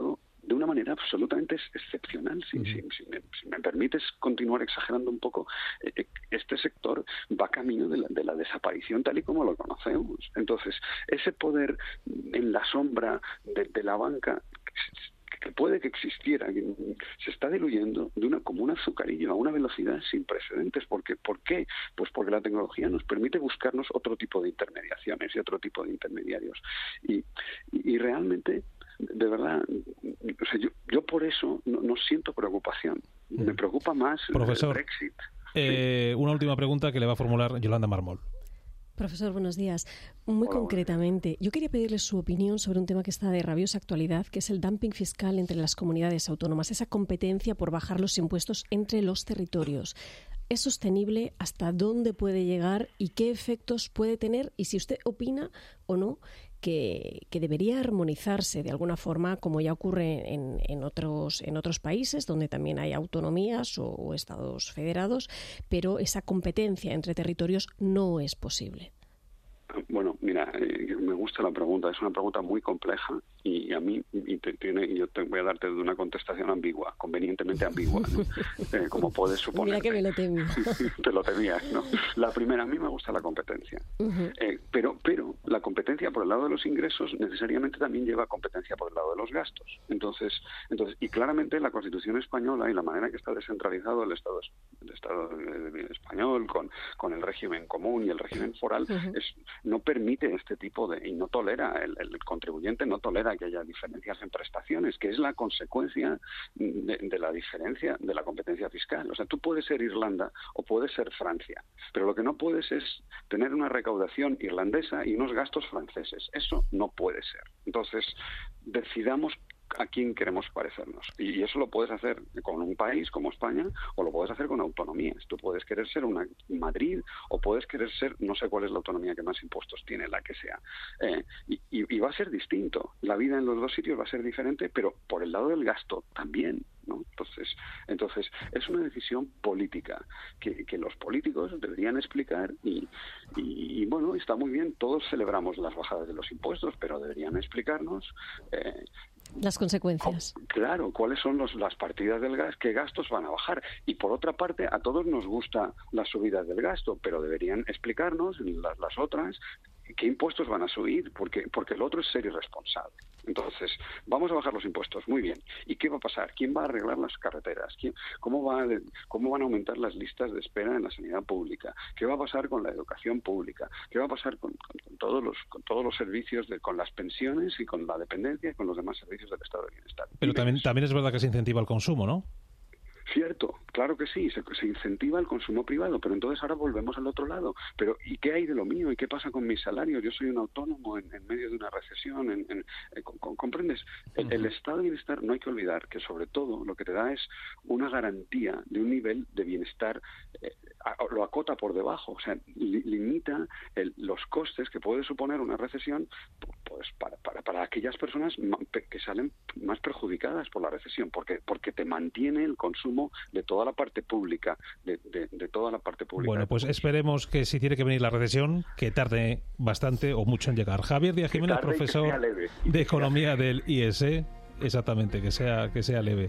de una manera absolutamente excepcional. Si, uh-huh. si, si, me, si me permites continuar exagerando un poco, eh, este sector va camino de la, de la desaparición tal y como lo conocemos. Entonces, ese poder en la sombra de, de la banca, que puede que existiera, que se está diluyendo de una, como un azucarillo a una velocidad sin precedentes. ¿Por qué? ¿Por qué? Pues porque la tecnología nos permite buscarnos otro tipo de intermediaciones y otro tipo de intermediarios. Y, y, y realmente, de verdad, o sea, yo, yo por eso no, no siento preocupación. Me preocupa más Profesor, el Brexit. Eh, sí. Una última pregunta que le va a formular Yolanda Marmol. Profesor, buenos días. Muy Hola, concretamente, yo quería pedirle su opinión sobre un tema que está de rabiosa actualidad, que es el dumping fiscal entre las comunidades autónomas, esa competencia por bajar los impuestos entre los territorios. ¿Es sostenible? ¿Hasta dónde puede llegar? ¿Y qué efectos puede tener? Y si usted opina o no que, que debería armonizarse de alguna forma, como ya ocurre en, en, otros, en otros países, donde también hay autonomías o, o estados federados, pero esa competencia entre territorios no es posible. Bueno, mira, eh, me gusta la pregunta. Es una pregunta muy compleja y a mí y te, tiene, y yo te voy a darte una contestación ambigua, convenientemente ambigua, ¿no? eh, como puedes suponer. Mira que me lo temía. Te lo temías, ¿no? La primera, a mí me gusta la competencia, uh-huh. eh, pero pero la competencia por el lado de los ingresos necesariamente también lleva competencia por el lado de los gastos. Entonces, entonces y claramente la Constitución española y la manera que está descentralizado el Estado el Estado español con con el régimen común y el régimen foral uh-huh. es no permite este tipo de y no tolera el, el contribuyente no tolera que haya diferencias en prestaciones, que es la consecuencia de, de la diferencia de la competencia fiscal. O sea, tú puedes ser Irlanda o puedes ser Francia, pero lo que no puedes es tener una recaudación irlandesa y unos gastos franceses. Eso no puede ser. Entonces, decidamos a quién queremos parecernos. Y eso lo puedes hacer con un país como España o lo puedes hacer con autonomías. Tú puedes querer ser una Madrid o puedes querer ser, no sé cuál es la autonomía que más impuestos tiene, la que sea. Eh, y, y va a ser distinto. La vida en los dos sitios va a ser diferente, pero por el lado del gasto también, ¿no? Entonces, entonces es una decisión política que, que los políticos deberían explicar y, y, y bueno, está muy bien, todos celebramos las bajadas de los impuestos, pero deberían explicarnos eh, las consecuencias. Claro, cuáles son los, las partidas del gas, qué gastos van a bajar. Y por otra parte, a todos nos gustan las subidas del gasto, pero deberían explicarnos las, las otras qué impuestos van a subir, porque porque el otro es ser irresponsable. Entonces, vamos a bajar los impuestos, muy bien. ¿Y qué va a pasar? ¿Quién va a arreglar las carreteras? ¿Quién, cómo, va a, ¿Cómo van a aumentar las listas de espera en la sanidad pública? ¿Qué va a pasar con la educación pública? ¿Qué va a pasar con, con, con todos los con todos los servicios, de, con las pensiones y con la dependencia y con los demás servicios del Estado de Bienestar? Pero también, también es verdad que se incentiva el consumo, ¿no? Cierto, claro que sí, se, se incentiva el consumo privado, pero entonces ahora volvemos al otro lado. Pero ¿y qué hay de lo mío? ¿Y qué pasa con mis salarios? Yo soy un autónomo en, en medio de una recesión. En, en, eh, ¿Comprendes? El, uh-huh. el estado de bienestar, no hay que olvidar que sobre todo lo que te da es una garantía de un nivel de bienestar, eh, a, lo acota por debajo, o sea, li, limita el, los costes que puede suponer una recesión pues para, para, para aquellas personas que salen más perjudicadas por la recesión, porque, porque te mantiene el consumo de toda la parte pública, de, de, de toda la parte pública. Bueno, pues esperemos que si tiene que venir la recesión, que tarde bastante o mucho en llegar. Javier Díaz Jiménez, profesor de Economía del I E S E, exactamente, que sea, que sea leve.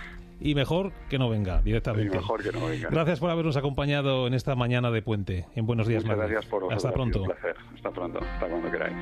Y mejor que no venga directamente. Y mejor que no venga. Gracias por habernos acompañado en esta mañana de puente. En Buenos Días, Muchas Madrid. Gracias por Hasta pronto. Un placer. Hasta pronto. Hasta cuando queráis.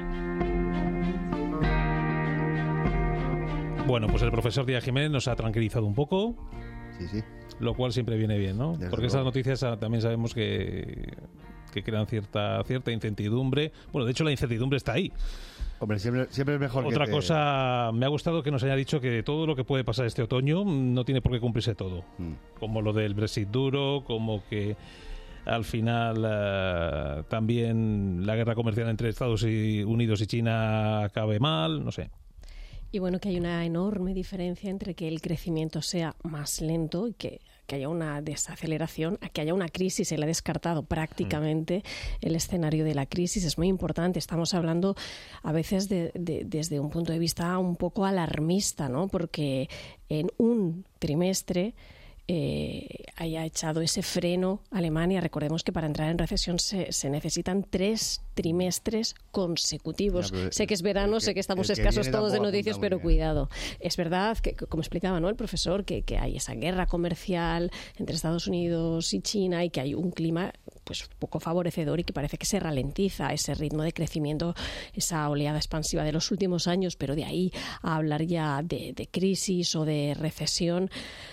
Bueno, pues el profesor Díaz Jiménez nos ha tranquilizado un poco. Sí, sí. Lo cual siempre viene bien, ¿no? Desde Porque luego. esas noticias también sabemos que, que crean cierta cierta incertidumbre. Bueno, de hecho la incertidumbre está ahí. Hombre, siempre, siempre es mejor Otra que te... cosa, me ha gustado que nos haya dicho que todo lo que puede pasar este otoño no tiene por qué cumplirse todo. Mm. Como lo del Brexit duro, como que al final uh, también la guerra comercial entre Estados Unidos y China acabe mal, no sé. Y bueno, que hay una enorme diferencia entre que el crecimiento sea más lento y que, que haya una desaceleración, a que haya una crisis. Él ha descartado prácticamente mm. el escenario de la crisis. Es muy importante. Estamos hablando a veces de, de, desde un punto de vista un poco alarmista, ¿no? Porque en un trimestre eh, haya echado ese freno a Alemania. Recordemos que para entrar en recesión se, se necesitan tres trimestres consecutivos. Ya, sé que es verano, que, sé que estamos que escasos todos de noticias, pero cuidado. Es verdad que, como explicaba, ¿no?, el profesor, que, que hay esa guerra comercial entre Estados Unidos y China y que hay un clima pues poco favorecedor y que parece que se ralentiza ese ritmo de crecimiento, esa oleada expansiva de los últimos años, pero de ahí a hablar ya de, de crisis o de recesión.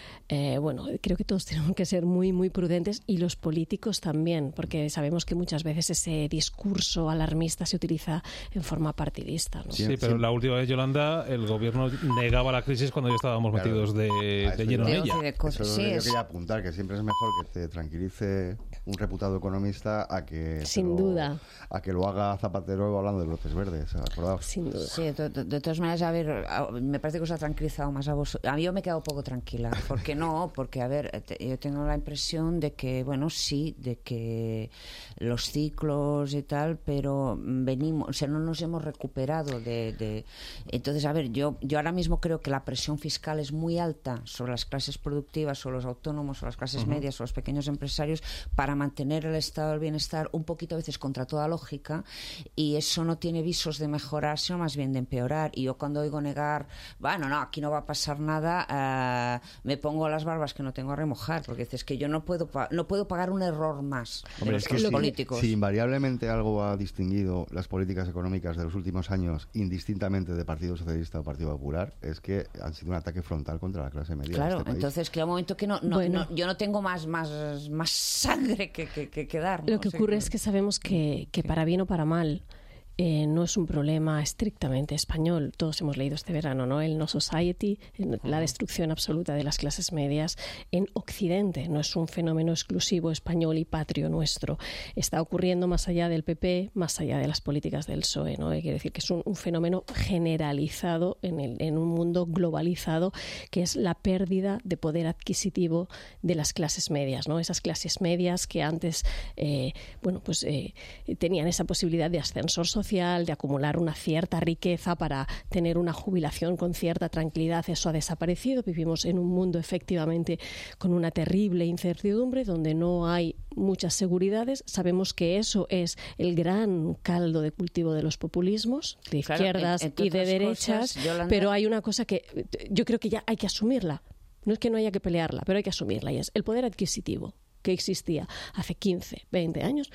Eh, bueno, creo que todos tenemos que ser muy, muy prudentes, y los políticos también, porque sabemos que muchas veces ese discurso alarmista se utiliza en forma partidista, ¿no? Sí, sí, pero sí. La última vez, Yolanda, el gobierno negaba la crisis cuando ya estábamos claro, metidos de, de lleno en ella. De eso sí, yo es... quería apuntar, que siempre es mejor que te tranquilice un reputado economista a que sin lo, duda a que lo haga Zapatero hablando de brotes verdes, ¿acordaos? Sin duda. Sí, de, de, de todas maneras, a ver, me parece que os ha tranquilizado más a vos. A mí yo me he quedado un poco tranquila, porque no, porque a ver, te, yo tengo la impresión de que, bueno, sí, de que los ciclos y tal, pero venimos, o sea, no nos hemos recuperado de, de entonces, a ver, yo, yo ahora mismo creo que la presión fiscal es muy alta sobre las clases productivas, sobre los autónomos, sobre las clases uh-huh. medias, sobre los pequeños empresarios, para mantener el estado del bienestar un poquito a veces contra toda lógica, y eso no tiene visos de mejorar, sino más bien de empeorar. Y yo cuando oigo negar, bueno, no, aquí no va a pasar nada, uh, me pongo las barbas que no tengo a remojar, porque dices que yo no puedo pa- no puedo pagar un error más. Hombre, de es que los si, políticos. Si invariablemente algo ha distinguido las políticas económicas de los últimos años, indistintamente de Partido Socialista o Partido Popular, es que han sido un ataque frontal contra la clase media. Claro, de este país. Entonces que hay un momento que no, no, bueno. no yo no tengo más más más sangre que, que, que, que dar, ¿no? Lo que o sea, ocurre que... es que sabemos que, que para bien o para mal Eh, no es un problema estrictamente español. Todos hemos leído este verano, ¿no?, el No Society, la destrucción absoluta de las clases medias en Occidente. No es un fenómeno exclusivo español y patrio nuestro. Está ocurriendo más allá del P P, más allá de las políticas del P S O E, ¿no? Quiere decir que es un, un fenómeno generalizado en, el, en un mundo globalizado, que es la pérdida de poder adquisitivo de las clases medias, ¿no? Esas clases medias que antes, eh, bueno, pues eh, tenían esa posibilidad de ascensor social, de acumular una cierta riqueza para tener una jubilación con cierta tranquilidad. Eso ha desaparecido. Vivimos en un mundo efectivamente con una terrible incertidumbre, donde no hay muchas seguridades. Sabemos que eso es el gran caldo de cultivo de los populismos, de izquierdas claro, en, en y de derechas, cosas, Yolanda... pero hay una cosa que yo creo que ya hay que asumirla. No es que no haya que pelearla, pero hay que asumirla, y es el poder adquisitivo que existía hace quince, veinte años.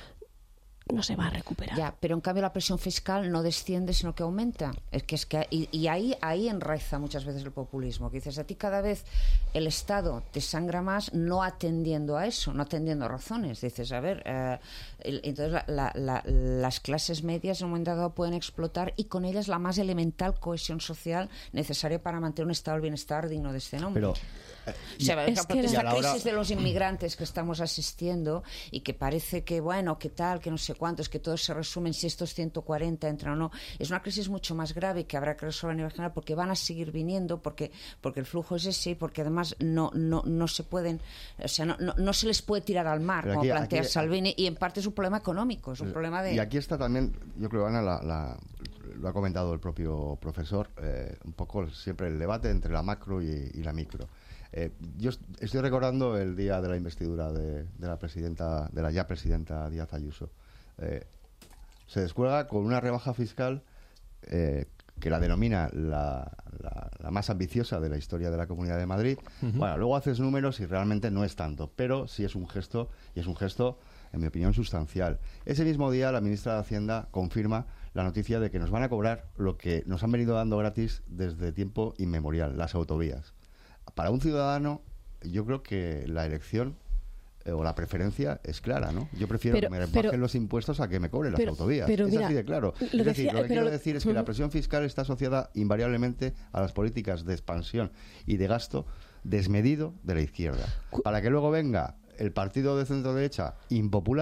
No se va a recuperar. Ya, pero en cambio la presión fiscal no desciende, sino que aumenta. Es que es que y, y ahí ahí enraeza muchas veces el populismo. Que dices, a ti cada vez el Estado te sangra más, no atendiendo a eso, no atendiendo a razones. Dices, a ver, eh, el, entonces la, la, la, las clases medias en un momento dado pueden explotar, y con ellas la más elemental cohesión social necesaria para mantener un estado del bienestar digno de este nombre. Pero o sea, es que esta crisis hora... de los inmigrantes que estamos asistiendo, y que parece que, bueno, que tal, que no sé cuántos, que todos se resumen si estos ciento cuarenta entran o no, es una crisis mucho más grave que habrá que resolver a nivel general, porque van a seguir viniendo, porque porque el flujo es ese, y porque además no no no se pueden, o sea, no, no, no se les puede tirar al mar, aquí, como plantea aquí, Salvini, y en parte es un problema económico, es un problema de... Y aquí está también, yo creo, Ana, la, la, lo ha comentado el propio profesor, eh, un poco siempre el debate entre la macro y, y la micro. Eh, yo estoy recordando el día de la investidura de, de la presidenta, de la ya presidenta Díaz Ayuso. Eh, se descuelga con una rebaja fiscal eh, que la denomina la, la, la más ambiciosa de la historia de la Comunidad de Madrid. Uh-huh. Bueno, luego haces números y realmente no es tanto, pero sí es un gesto, y es un gesto, en mi opinión, sustancial. Ese mismo día la ministra de Hacienda confirma la noticia de que nos van a cobrar lo que nos han venido dando gratis desde tiempo inmemorial, las autovías. Para un ciudadano, yo creo que la elección eh, o la preferencia es clara, ¿no? Yo prefiero pero, que me bajen pero, los impuestos a que me cobren pero, las autovías. Pero es mira, así de claro. Lo es decía, decir, lo que pero, quiero decir es que uh-huh. la presión fiscal está asociada invariablemente a las políticas de expansión y de gasto desmedido de la izquierda. Para que luego venga el partido de centro derecha impopular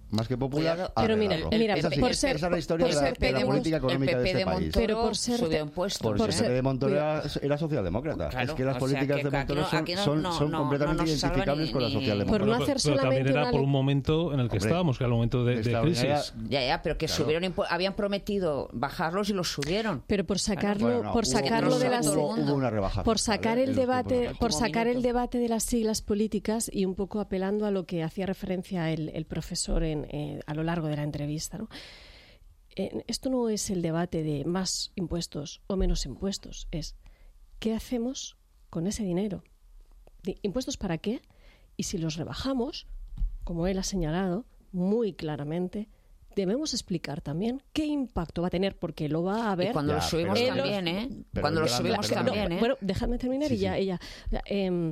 más que popular, pero mira, mira es así, por ser, esa es la historia por de la, ser de la política económica de este de país. Pero por ser subió impuestos. Por por ser, ser de Montoro era, era socialdemócrata. Claro, es que las o políticas sea, que de Montoro aquí no- aquí no- son, no- son no- completamente no nos salva identificables ni- con la ni- socialdemócrata. Por no Pero, hacer pero también solamente era una por le- un momento en el que Hombre, estábamos, que era el momento de, de extraordinaria- crisis. Ya, ya, pero que Claro. subieron impu- habían prometido bajarlos y los subieron. pero por sacarlo, Bueno, no, por hubo- sacarlo hubo- de las hubo, hubo una rebaja por fiscal, sacar ¿eh? el en los tiempos debate, de por Último sacar el minuto. debate de las siglas políticas y un poco apelando a lo que hacía referencia el, el profesor en, eh, a lo largo de la entrevista, ¿no? Eh, esto no es el debate de más impuestos o menos impuestos, es ¿qué hacemos con ese dinero? Di- ¿Impuestos para qué? Y si los rebajamos, como él ha señalado muy claramente, debemos explicar también qué impacto va a tener, porque lo va a ver. Y cuando Ya, los subimos pero- también, ¿eh? pero Cuando los Yolanda, subimos pero- también, ¿eh? Bueno, déjame terminar Sí, y ya sí. ella. Eh,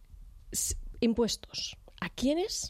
s- impuestos. ¿A quiénes?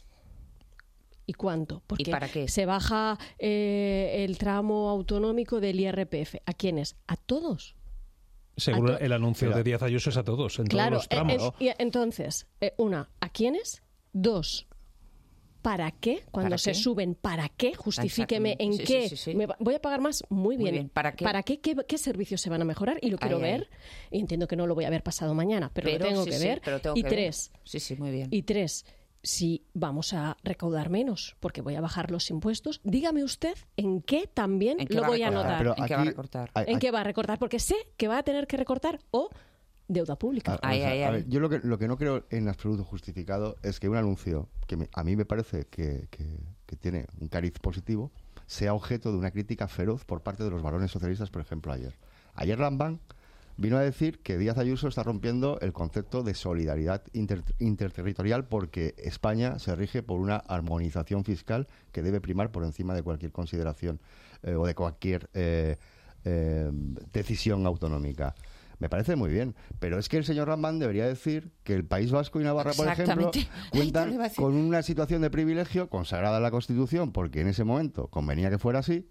¿Y cuánto? Porque ¿Y para qué? se baja eh, el tramo autonómico del I R P F. ¿A quiénes? A todos. Seguro A to- el anuncio Pero- de Díaz Ayuso es a todos, en Claro. todos los tramos. eh, eh, y entonces, eh, una, ¿a quiénes? Dos, ¿para qué? Cuando ¿Para se qué? suben, ¿para qué? Justifíqueme en Exactamente. Sí, qué. sí, sí, sí. Me va- voy a pagar más. Muy bien. bien. ¿Para qué? ¿Para qué? ¿Qué, qué servicios se van a mejorar? Y lo quiero Ahí, ver. Y entiendo que no lo voy a ver pasado mañana, pero, Pero lo tengo sí, que sí, ver. pero tengo y que ver. tres, Sí, sí, muy bien. y tres, si vamos a recaudar menos, porque voy a bajar los impuestos, dígame usted en qué también ¿En qué lo va a voy a recortar? anotar. Pero ¿En qué va a aquí- recortar? hay- ¿En hay- qué va a recortar? Porque sé que va a tener que recortar o deuda pública. A- Ay, o sea, ay, a ay. ver, yo lo que, lo que no creo en absoluto justificado es que un anuncio que me- a mí me parece que, que- que tiene un cariz positivo sea objeto de una crítica feroz por parte de los varones socialistas, por ejemplo, ayer. Ayer Lambán vino a decir que Díaz Ayuso está rompiendo el concepto de solidaridad inter- interterritorial porque España se rige por una armonización fiscal que debe primar por encima de cualquier consideración eh, o de cualquier eh, eh, decisión autonómica. Me parece muy bien, pero es que el señor Lambán debería decir que el País Vasco y Navarra, por ejemplo, Exactamente. Ahí te cuentan lo iba a decir. con una situación de privilegio consagrada en la Constitución, porque en ese momento convenía que fuera así,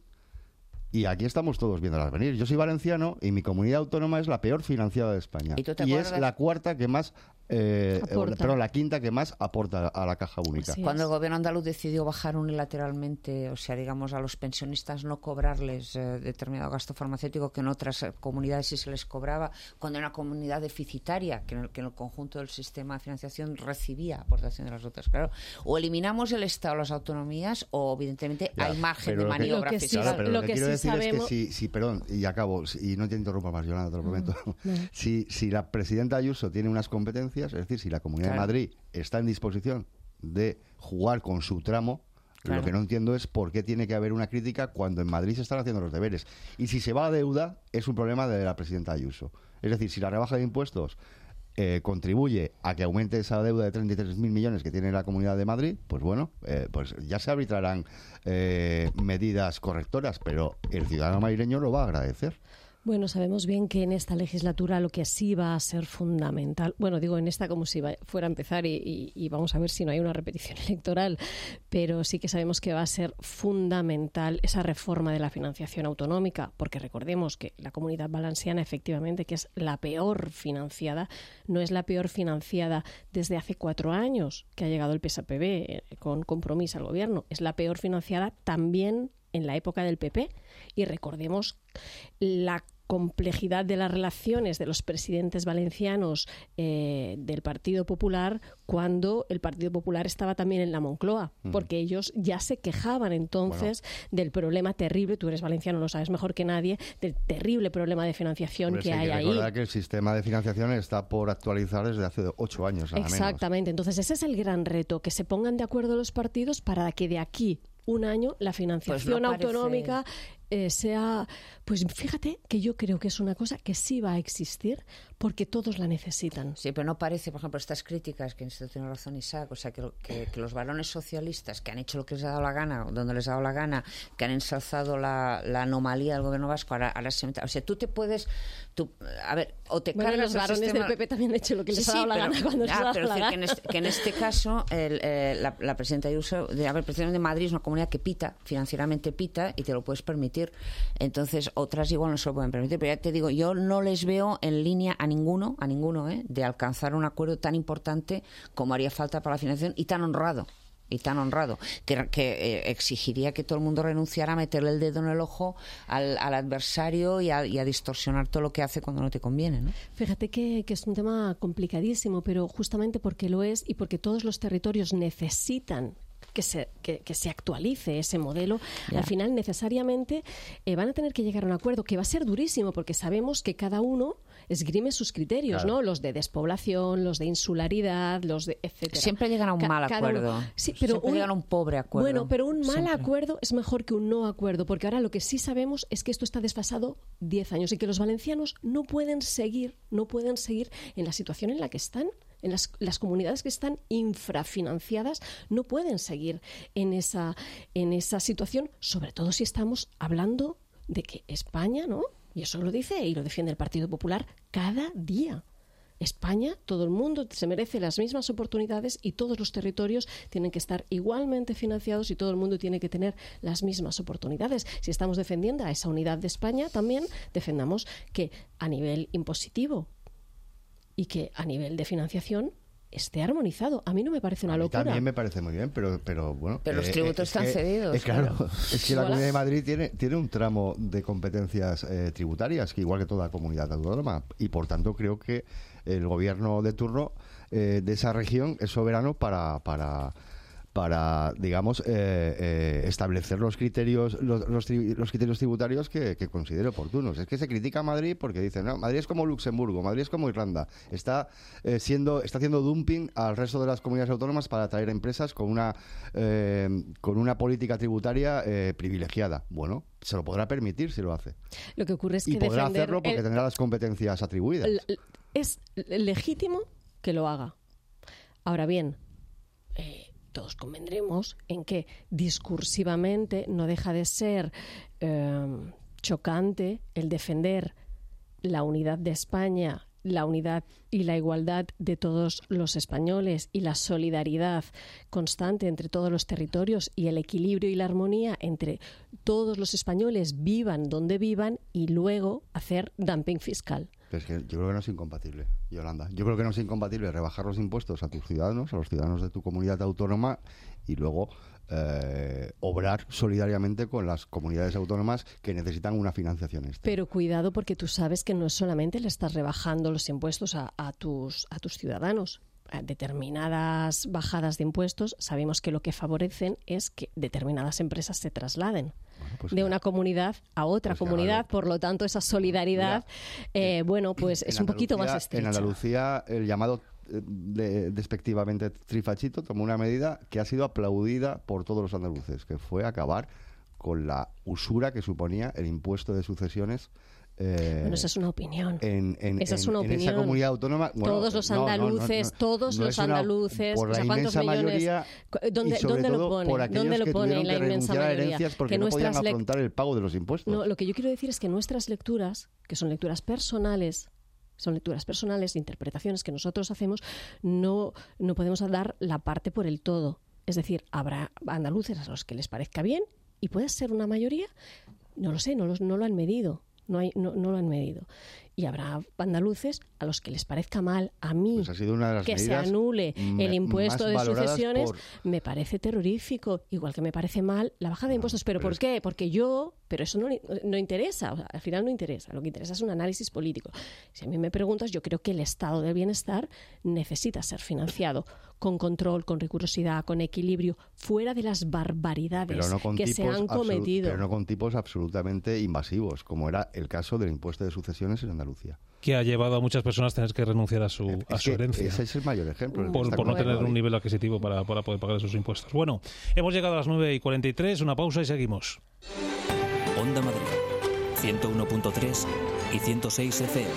y aquí estamos todos viéndolas venir. Yo soy valenciano y mi comunidad autónoma es la peor financiada de España. ¿Y tú te es acuerdas? la cuarta que más, eh, Aporta. perdón, la quinta que más aporta a la caja única. Así Cuando es. el gobierno andaluz decidió bajar unilateralmente, o sea, digamos, a los pensionistas no cobrarles eh, determinado gasto farmacéutico que en otras eh, comunidades sí se les cobraba, cuando era una comunidad deficitaria, que en, el, que en el conjunto del sistema de financiación recibía aportación de las otras, claro. O eliminamos el Estado, las autonomías, o evidentemente Ya, hay margen pero de lo que- maniobra Lo que sí fiscal. Claro, pero lo lo que, que quiero sí decir sabemos- es que si, si, perdón, y acabo, y no te interrumpa más, Yolanda, te lo prometo. no. Si, si la presidenta Ayuso tiene unas competencias, es decir, si la Comunidad Claro. de Madrid está en disposición de jugar con su tramo, Claro. lo que no entiendo es por qué tiene que haber una crítica cuando en Madrid se están haciendo los deberes. Y si se va a deuda, es un problema de la presidenta Ayuso. Es decir, si la rebaja de impuestos eh, contribuye a que aumente esa deuda de treinta y tres mil millones que tiene la Comunidad de Madrid, pues bueno, eh, pues ya se arbitrarán eh, medidas correctoras, pero el ciudadano madrileño lo va a agradecer. Bueno, sabemos bien que en esta legislatura lo que sí va a ser fundamental, bueno, digo en esta como si va- fuera a empezar y, y- y vamos a ver si no hay una repetición electoral, pero sí que sabemos que va a ser fundamental esa reforma de la financiación autonómica, porque recordemos que la Comunidad Valenciana, efectivamente, que es la peor financiada, no es la peor financiada desde hace cuatro años que ha llegado el P S P B eh, con compromiso al gobierno, es la peor financiada también en la época del P P. Y recordemos la complejidad de las relaciones de los presidentes valencianos eh, del Partido Popular cuando el Partido Popular estaba también en la Moncloa, Ujú. porque ellos ya se quejaban entonces del problema terrible, tú eres valenciano, lo sabes mejor que nadie, del terrible problema de financiación Hombre, que sí, hay que ahí. recordar que el sistema de financiación está por actualizar desde hace ocho años, nada menos. Exactamente, entonces ese es el gran reto, que se pongan de acuerdo los partidos para que de aquí un año la financiación Pues no parece- autonómica eh, sea, pues fíjate que yo creo que es una cosa que sí va a existir porque todos la necesitan. Sí, pero no parece, por ejemplo, estas críticas, que en esto tiene razón Isaac, o sea, que, que, que los varones socialistas que han hecho lo que les ha dado la gana, donde les ha dado la gana, que han ensalzado la, la anomalía del gobierno vasco, ahora, ahora se meten- o sea, tú te puedes, tú, a ver, o te Bueno, cargas los el varones sistema- del P P también han hecho lo que les Sí, ha dado sí, la pero- gana cuando les ah, ha dado pero la decir gana. que en este, que en este caso el, eh, la, la presidenta Ayuso, de, a ver, el presidente de Madrid es una comunidad que pita, financieramente pita, y te lo puedes permitir. Entonces, otras igual no se lo pueden permitir. Pero ya te digo, yo no les veo en línea a ninguno, a ninguno, ¿eh? de alcanzar un acuerdo tan importante como haría falta para la financiación y tan honrado. y tan honrado, que, que eh, exigiría que todo el mundo renunciara a meterle el dedo en el ojo al, al adversario y a, y a distorsionar todo lo que hace cuando no te conviene, ¿no? Fíjate que, que es un tema complicadísimo, pero justamente porque lo es y porque todos los territorios necesitan que se, que, que se actualice ese modelo, yeah. al final necesariamente eh, van a tener que llegar a un acuerdo que va a ser durísimo, porque sabemos que cada uno esgrime sus criterios, claro. ¿no? Los de despoblación, los de insularidad, los de etcétera. Siempre llegan a un Ca- mal acuerdo. Uno, sí, pero Siempre un, llegan a un pobre acuerdo. Bueno, pero un mal Siempre. acuerdo es mejor que un no acuerdo, porque ahora lo que sí sabemos es que esto está desfasado diez años y que los valencianos no pueden seguir, no pueden seguir en la situación en la que están. En las, las comunidades que están infrafinanciadas no pueden seguir en esa, en esa situación, sobre todo si estamos hablando de que España, ¿no? Y eso lo dice y lo defiende el Partido Popular cada día. España, todo el mundo se merece las mismas oportunidades y todos los territorios tienen que estar igualmente financiados y todo el mundo tiene que tener las mismas oportunidades. Si estamos defendiendo a esa unidad de España, también defendamos que a nivel impositivo y que a nivel de financiación esté armonizado. A mí no me parece una locura. También me parece muy bien, pero, pero bueno... Pero los eh, tributos están que, cedidos. Eh, claro, claro, es que la Comunidad de Madrid tiene, tiene un tramo de competencias eh, tributarias, que igual que toda comunidad autónoma, y por tanto creo que el gobierno de turno eh, de esa región es soberano para... para para, digamos, eh, eh, establecer los criterios los, los, tri, los criterios tributarios que, que considere oportunos. Es que se critica a Madrid porque dicen, no, Madrid es como Luxemburgo, Madrid es como Irlanda. Está eh, siendo está haciendo dumping al resto de las comunidades autónomas para atraer empresas con una eh, con una política tributaria eh, privilegiada. Bueno, se lo podrá permitir si lo hace. Lo que ocurre es que y podrá hacerlo porque el, tendrá las competencias atribuidas. Es legítimo que lo haga. Ahora bien, eh, todos convendremos en que discursivamente no deja de ser eh, chocante el defender la unidad de España, la unidad y la igualdad de todos los españoles y la solidaridad constante entre todos los territorios y el equilibrio y la armonía entre todos los españoles, vivan donde vivan, y luego hacer dumping fiscal. Es que yo creo que no es incompatible, Yolanda. Yo creo que no es incompatible rebajar los impuestos a tus ciudadanos, a los ciudadanos de tu comunidad autónoma, y luego eh, obrar solidariamente con las comunidades autónomas que necesitan una financiación extra. Pero cuidado, porque tú sabes que no solamente le estás rebajando los impuestos a, a, tus, a tus ciudadanos. A determinadas bajadas de impuestos sabemos que lo que favorecen es que determinadas empresas se trasladen. Bueno, pues de claro. una comunidad a otra pues comunidad, por lo tanto esa solidaridad, mira, eh, bueno, pues es un poquito más estrecha. En Andalucía el llamado eh, de, despectivamente trifachito tomó una medida que ha sido aplaudida por todos los andaluces, que fue acabar con la usura que suponía el impuesto de sucesiones. Eh, bueno, esa es una opinión. En, en, esa es en, una en opinión. esa comunidad autónoma. Bueno, todos los andaluces, no, no, no, no todos los una, andaluces. Por la o sea, inmensa millones, mayoría. ¿Dónde, y sobre ¿dónde todo lo pone? por aquellos ¿Dónde lo que pone tuvieron la que inmensa renunciar a mayoría? herencias porque que no podían lec- afrontar el pago de los impuestos. No, lo que yo quiero decir es que nuestras lecturas, que son lecturas personales, son lecturas personales, interpretaciones que nosotros hacemos, no, no podemos dar la parte por el todo. Es decir, habrá andaluces a los que les parezca bien y puede ser una mayoría, no lo sé, no, los, no lo han medido. No, hay, no, no lo han medido. Y habrá andaluces a los que les parezca mal. A mí, pues ha sido una de las que se anule el impuesto de sucesiones, por... me parece terrorífico. Igual que me parece mal la bajada de impuestos. ¿Pero, pero por es... qué? Porque yo... Pero eso no, no interesa. O sea, al final no interesa. Lo que interesa es un análisis político. Si a mí me preguntas, yo creo que el estado del bienestar necesita ser financiado con control, con rigurosidad, con equilibrio, fuera de las barbaridades no que se han cometido. Pero no con tipos absolutamente invasivos, como era el caso del impuesto de sucesiones en Andalucía. Que ha llevado a muchas personas a tener que renunciar a su, a su herencia. Ese es el mayor ejemplo. Por, por no tener un nivel adquisitivo para, para poder pagar esos impuestos. Bueno, hemos llegado a las nueve y cuarenta y tres, una pausa y seguimos. Onda Madrid, ciento uno punto tres y ciento seis F M.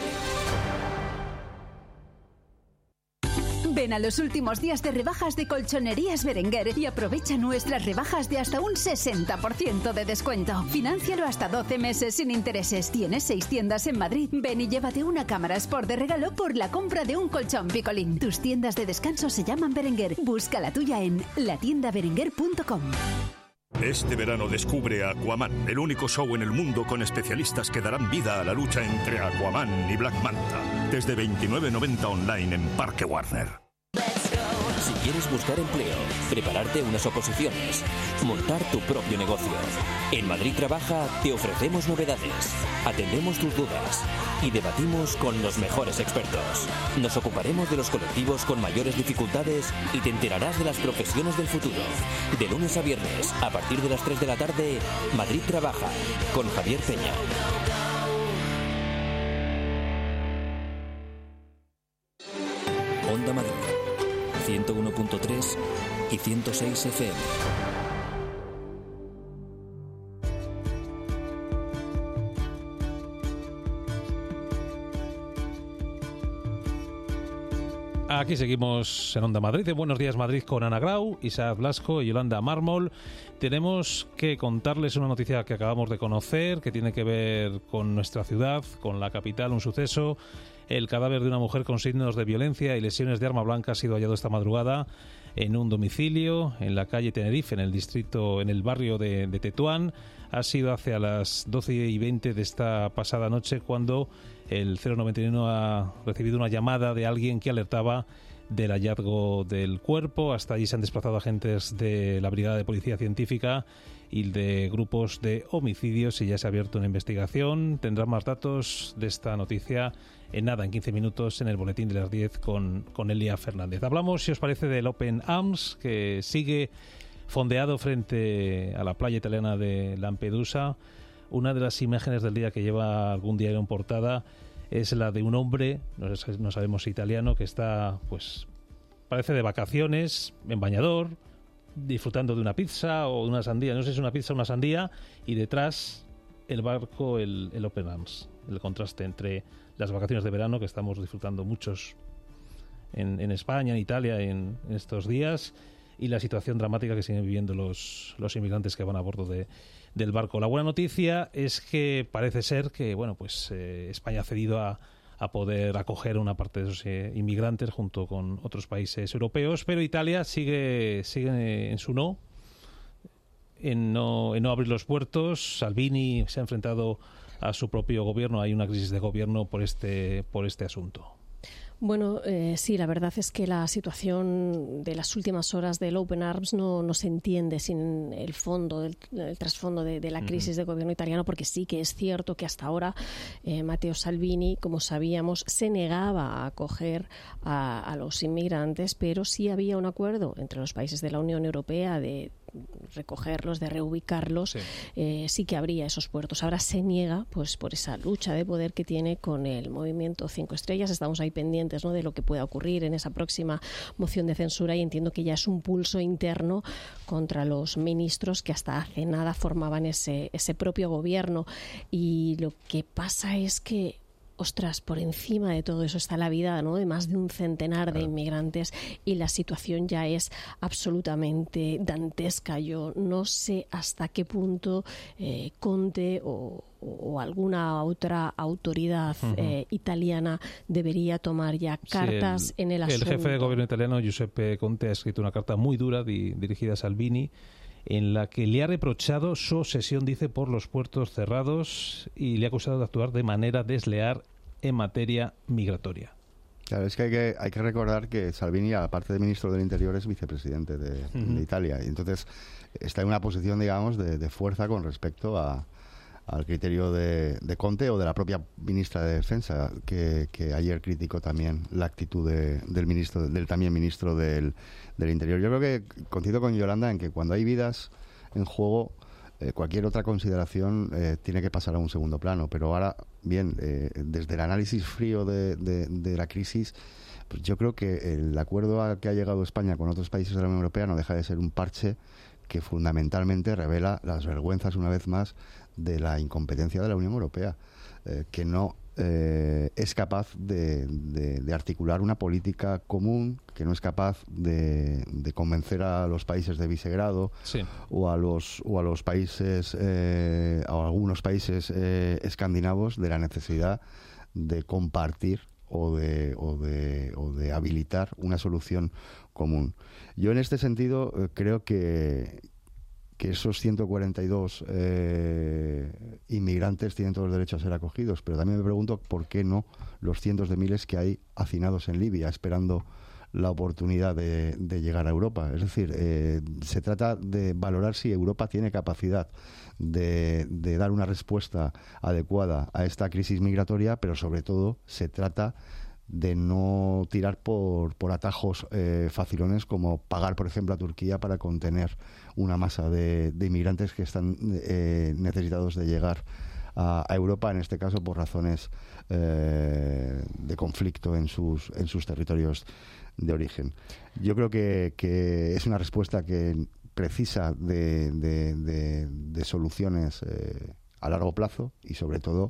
Ven a los últimos días de rebajas de Colchonerías Berenguer y aprovecha nuestras rebajas de hasta un sesenta por ciento de descuento. Fináncialo hasta doce meses sin intereses. Tienes seis tiendas en Madrid. Ven y llévate una cámara Sport de regalo por la compra de un colchón Picolín. Tus tiendas de descanso se llaman Berenguer. Busca la tuya en la tienda berenguer punto com. Este verano descubre Aquaman, el único show en el mundo con especialistas que darán vida a la lucha entre Aquaman y Black Manta. Desde veintinueve noventa online en Parque Warner. Si quieres buscar empleo, prepararte unas oposiciones, montar tu propio negocio. En Madrid Trabaja te ofrecemos novedades, atendemos tus dudas y debatimos con los mejores expertos. Nos ocuparemos de los colectivos con mayores dificultades y te enterarás de las profesiones del futuro. De lunes a viernes, a partir de las tres de la tarde, Madrid Trabaja, con Javier Peña. Onda Madrid, ciento uno punto tres y ciento seis F M. Aquí seguimos en Onda Madrid, de Buenos Días Madrid, con Ana Grau, Isaac Blasco y Yolanda Mármol. Tenemos que contarles una noticia que acabamos de conocer, que tiene que ver con nuestra ciudad, con la capital, un suceso. El cadáver de una mujer con signos de violencia y lesiones de arma blanca ha sido hallado esta madrugada en un domicilio en la calle Tenerife, en el distrito, en el barrio de, de Tetuán. Ha sido hacia las doce y veinte de esta pasada noche cuando el cero noventa y uno ha recibido una llamada de alguien que alertaba del hallazgo del cuerpo. Hasta allí se han desplazado agentes de la Brigada de Policía Científica y de grupos de homicidios y ya se ha abierto una investigación. Tendrán más datos de esta noticia en nada, en quince minutos, en el boletín de las diez con, con Elia Fernández. Hablamos, si os parece, del Open Arms, que sigue fondeado frente a la playa italiana de Lampedusa. Una de las imágenes del día que lleva algún diario en portada es la de un hombre, no, no sabemos si italiano, que está, pues, parece de vacaciones, en bañador, disfrutando de una pizza o de una sandía, no sé si es una pizza o una sandía, y detrás el barco, el, el Open Arms, el contraste entre las vacaciones de verano que estamos disfrutando muchos en, en España, en Italia, en, en estos días, y la situación dramática que siguen viviendo los, los inmigrantes que van a bordo de, del barco. La buena noticia es que parece ser que, bueno, pues eh, España ha cedido a, a poder acoger una parte de esos eh, inmigrantes junto con otros países europeos, pero Italia sigue, sigue en su no, en no, en no abrir los puertos. Salvini se ha enfrentado a su propio gobierno. Hay una crisis de gobierno por este, por este asunto. Bueno, eh, sí, la verdad es que la situación de las últimas horas del Open Arms no, no se entiende sin el fondo, el, el trasfondo de, de la crisis uh-huh. de gobierno italiano, porque sí que es cierto que hasta ahora eh, Matteo Salvini, como sabíamos, se negaba a acoger a, a los inmigrantes, pero sí había un acuerdo entre los países de la Unión Europea de recogerlos, de reubicarlos, sí. Eh, sí que habría esos puertos. Ahora se niega, pues, por esa lucha de poder que tiene con el movimiento Cinco Estrellas. Estamos ahí pendientes, ¿no?, de lo que pueda ocurrir en esa próxima moción de censura, y entiendo que ya es un pulso interno contra los ministros que hasta hace nada formaban ese, ese propio gobierno. Y lo que pasa es que, ostras, por encima de todo eso está la vida, ¿no?, de más de un centenar de inmigrantes, y la situación ya es absolutamente dantesca. Yo no sé hasta qué punto eh, Conte o, o alguna otra autoridad uh-huh. eh, italiana debería tomar ya cartas sí, el, en el asunto. El jefe de gobierno italiano, Giuseppe Conte, ha escrito una carta muy dura di, dirigida a Salvini, en la que le ha reprochado su obsesión, dice, por los puertos cerrados, y le ha acusado de actuar de manera desleal en materia migratoria. Claro, es que hay que, hay que recordar que Salvini, aparte de ministro del Interior, es vicepresidente de, uh-huh. de Italia, y entonces está en una posición, digamos, de, de fuerza con respecto a, al criterio de, de Conte o de la propia ministra de Defensa, que, que ayer criticó también la actitud de, del ministro, del también ministro del, del Interior. Yo creo que coincido con Yolanda en que cuando hay vidas en juego, eh, cualquier otra consideración eh, tiene que pasar a un segundo plano. Pero ahora, bien, eh, desde el análisis frío de, de, de la crisis, pues yo creo que el acuerdo al que ha llegado España con otros países de la Unión Europea no deja de ser un parche que fundamentalmente revela las vergüenzas, una vez más, de la incompetencia de la Unión Europea, eh, que no eh, es capaz de, de, de articular una política común, que no es capaz de, de convencer a los países de Visegrado sí. o a los o a los países eh, o a algunos países eh, escandinavos de la necesidad de compartir o de o de o de habilitar una solución común. Yo en este sentido eh, creo que que esos ciento cuarenta y dos eh, inmigrantes tienen todos los derechos a ser acogidos, pero también me pregunto por qué no los cientos de miles que hay hacinados en Libia esperando la oportunidad de, de llegar a Europa. Es decir, eh, se trata de valorar si Europa tiene capacidad de, de dar una respuesta adecuada a esta crisis migratoria, pero sobre todo se trata de no tirar por, por atajos eh, facilones, como pagar, por ejemplo, a Turquía para contener una masa de, de inmigrantes que están eh, necesitados de llegar a, a Europa, en este caso por razones eh, de conflicto en sus, en sus territorios de origen. Yo creo que, que es una respuesta que precisa de, de, de, de soluciones eh, a largo plazo y, sobre todo,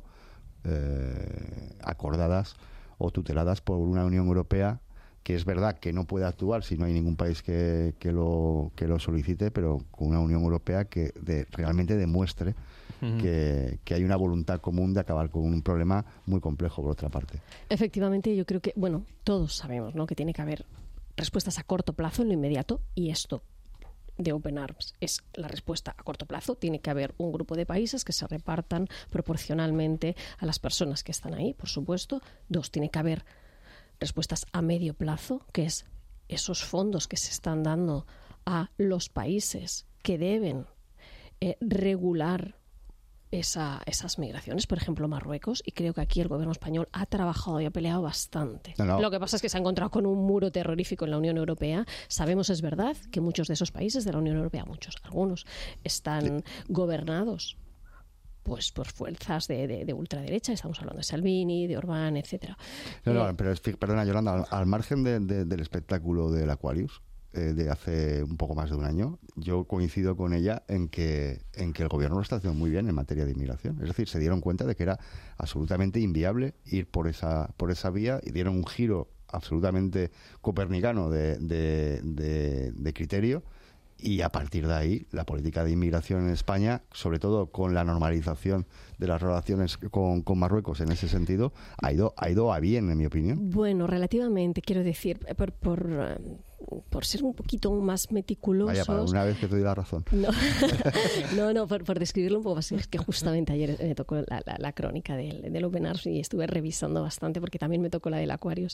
eh, acordadas o tuteladas por una Unión Europea que es verdad que no puede actuar si no hay ningún país que, que, lo, que lo solicite, pero con una Unión Europea que de, realmente demuestre uh-huh. que, que hay una voluntad común de acabar con un problema muy complejo, por otra parte. Efectivamente, yo creo que, bueno, todos sabemos, ¿no?, que tiene que haber respuestas a corto plazo, en lo inmediato, y esto de Open Arms es la respuesta a corto plazo. Tiene que haber un grupo de países que se repartan proporcionalmente a las personas que están ahí, por supuesto. Dos, tiene que haber respuestas a medio plazo, que es esos fondos que se están dando a los países que deben eh, regular esa, esas migraciones, por ejemplo Marruecos, y creo que aquí el gobierno español ha trabajado y ha peleado bastante. No, no. Lo que pasa es que se ha encontrado con un muro terrorífico en la Unión Europea. Sabemos, es verdad, que muchos de esos países de la Unión Europea, muchos, algunos, están sí. gobernados pues por fuerzas de, de, de ultraderecha. Estamos hablando de Salvini, de Orbán, etcétera. No, no, eh, pero perdona, Yolanda, al, al margen de, de, del espectáculo del Aquarius eh, de hace un poco más de un año, yo coincido con ella en que en que el gobierno lo está haciendo muy bien en materia de inmigración. Es decir, se dieron cuenta de que era absolutamente inviable ir por esa por esa vía y dieron un giro absolutamente copernicano de, de, de, de criterio. Y a partir de ahí, la política de inmigración en España, sobre todo con la normalización de las relaciones con, con Marruecos en ese sentido, ha ido, ha ido a bien, en mi opinión. Bueno, relativamente, quiero decir, por, por, por ser un poquito más meticulosos... Vaya, para una vez que te doy la razón. No, no, no por, por describirlo un poco más, es que justamente ayer me tocó la, la, la crónica del, del Open Arms y estuve revisando bastante, porque también me tocó la del Aquarius.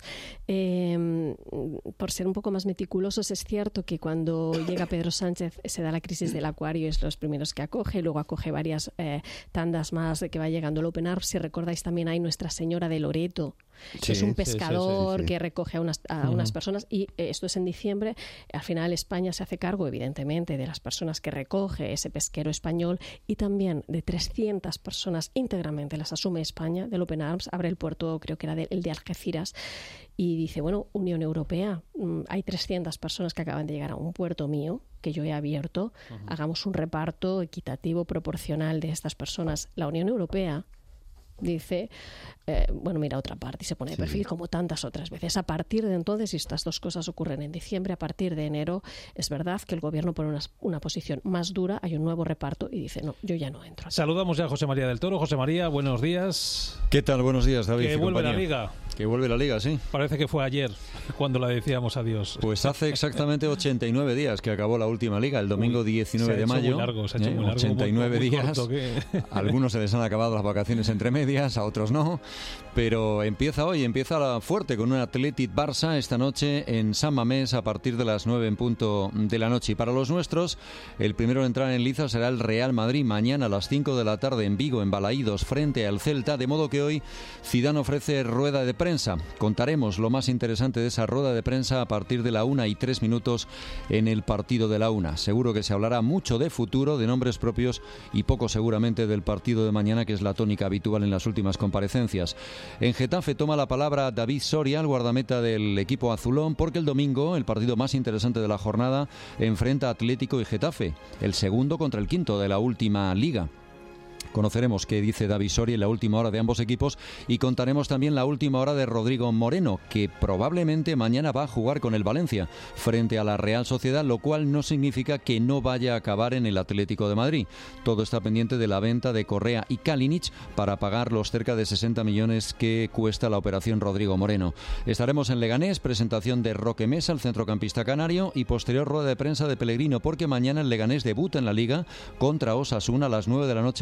Eh, por ser un poco más meticulosos, es cierto que cuando llega Pedro Sánchez se da la crisis del Acuario, es los primeros que acoge, luego acoge varias eh, tandas más de que va llegando el Open Arms. Si recordáis, también hay Nuestra Señora de Loreto, que sí, es un pescador sí, sí, sí, sí. que recoge a unas, a uh-huh. unas personas, y eh, esto es en diciembre. Al final España se hace cargo, evidentemente, de las personas que recoge ese pesquero español, y también de trescientas personas íntegramente las asume España del Open Arms. Abre el puerto, creo que era de, el de Algeciras, y dice, bueno, Unión Europea, hay trescientas personas que acaban de llegar a un puerto mío que yo he abierto, uh-huh. hagamos un reparto equitativo, proporcional de estas personas. La Unión Europea dice, eh, bueno, mira otra parte, y se pone de perfil sí. como tantas otras veces. A partir de entonces, y estas dos cosas ocurren en diciembre, a partir de enero, es verdad que el gobierno pone una, una posición más dura, hay un nuevo reparto y dice, no, yo ya no entro. Saludamos ya a José María del Toro. José María, buenos días. ¿Qué tal? Buenos días, David. Que vuelve la Liga. Que vuelve la Liga, sí. Parece que fue ayer cuando la decíamos adiós. Pues hace exactamente ochenta y nueve días que acabó la última Liga, el domingo diecinueve de mayo. Muy largo, se ha hecho ¿eh? muy largo, ochenta y nueve muy, muy días. que... A algunos se les han acabado las vacaciones entre medias, a otros no. Pero empieza hoy, empieza fuerte con un Athletic Barça esta noche en San Mamés a partir de las nueve en punto de la noche. Y para los nuestros, el primero en entrar en liza será el Real Madrid mañana a las cinco de la tarde en Vigo, en Balaídos, frente al Celta. De modo que hoy Zidane ofrece rueda de prensa. Contaremos lo más interesante de esa rueda de prensa a partir de la una y tres minutos en el partido de la una. Seguro que se hablará mucho de futuro, de nombres propios y poco seguramente del partido de mañana, que es la tónica habitual en las últimas comparecencias. En Getafe toma la palabra David Soria, el guardameta del equipo azulón, porque el domingo, el partido más interesante de la jornada, enfrenta a Atlético y Getafe, el segundo contra el quinto de la última liga. Conoceremos qué dice David Soria en la última hora de ambos equipos, y contaremos también la última hora de Rodrigo Moreno, que probablemente mañana va a jugar con el Valencia frente a la Real Sociedad, lo cual no significa que no vaya a acabar en el Atlético de Madrid. Todo está pendiente de la venta de Correa y Kalinic para pagar los cerca de sesenta millones que cuesta la operación Rodrigo Moreno. Estaremos en Leganés, presentación de Roque Mesa, el centrocampista canario, y posterior rueda de prensa de Pellegrino, porque mañana el Leganés debuta en la Liga contra Osasuna a las nueve de la noche en Butarque,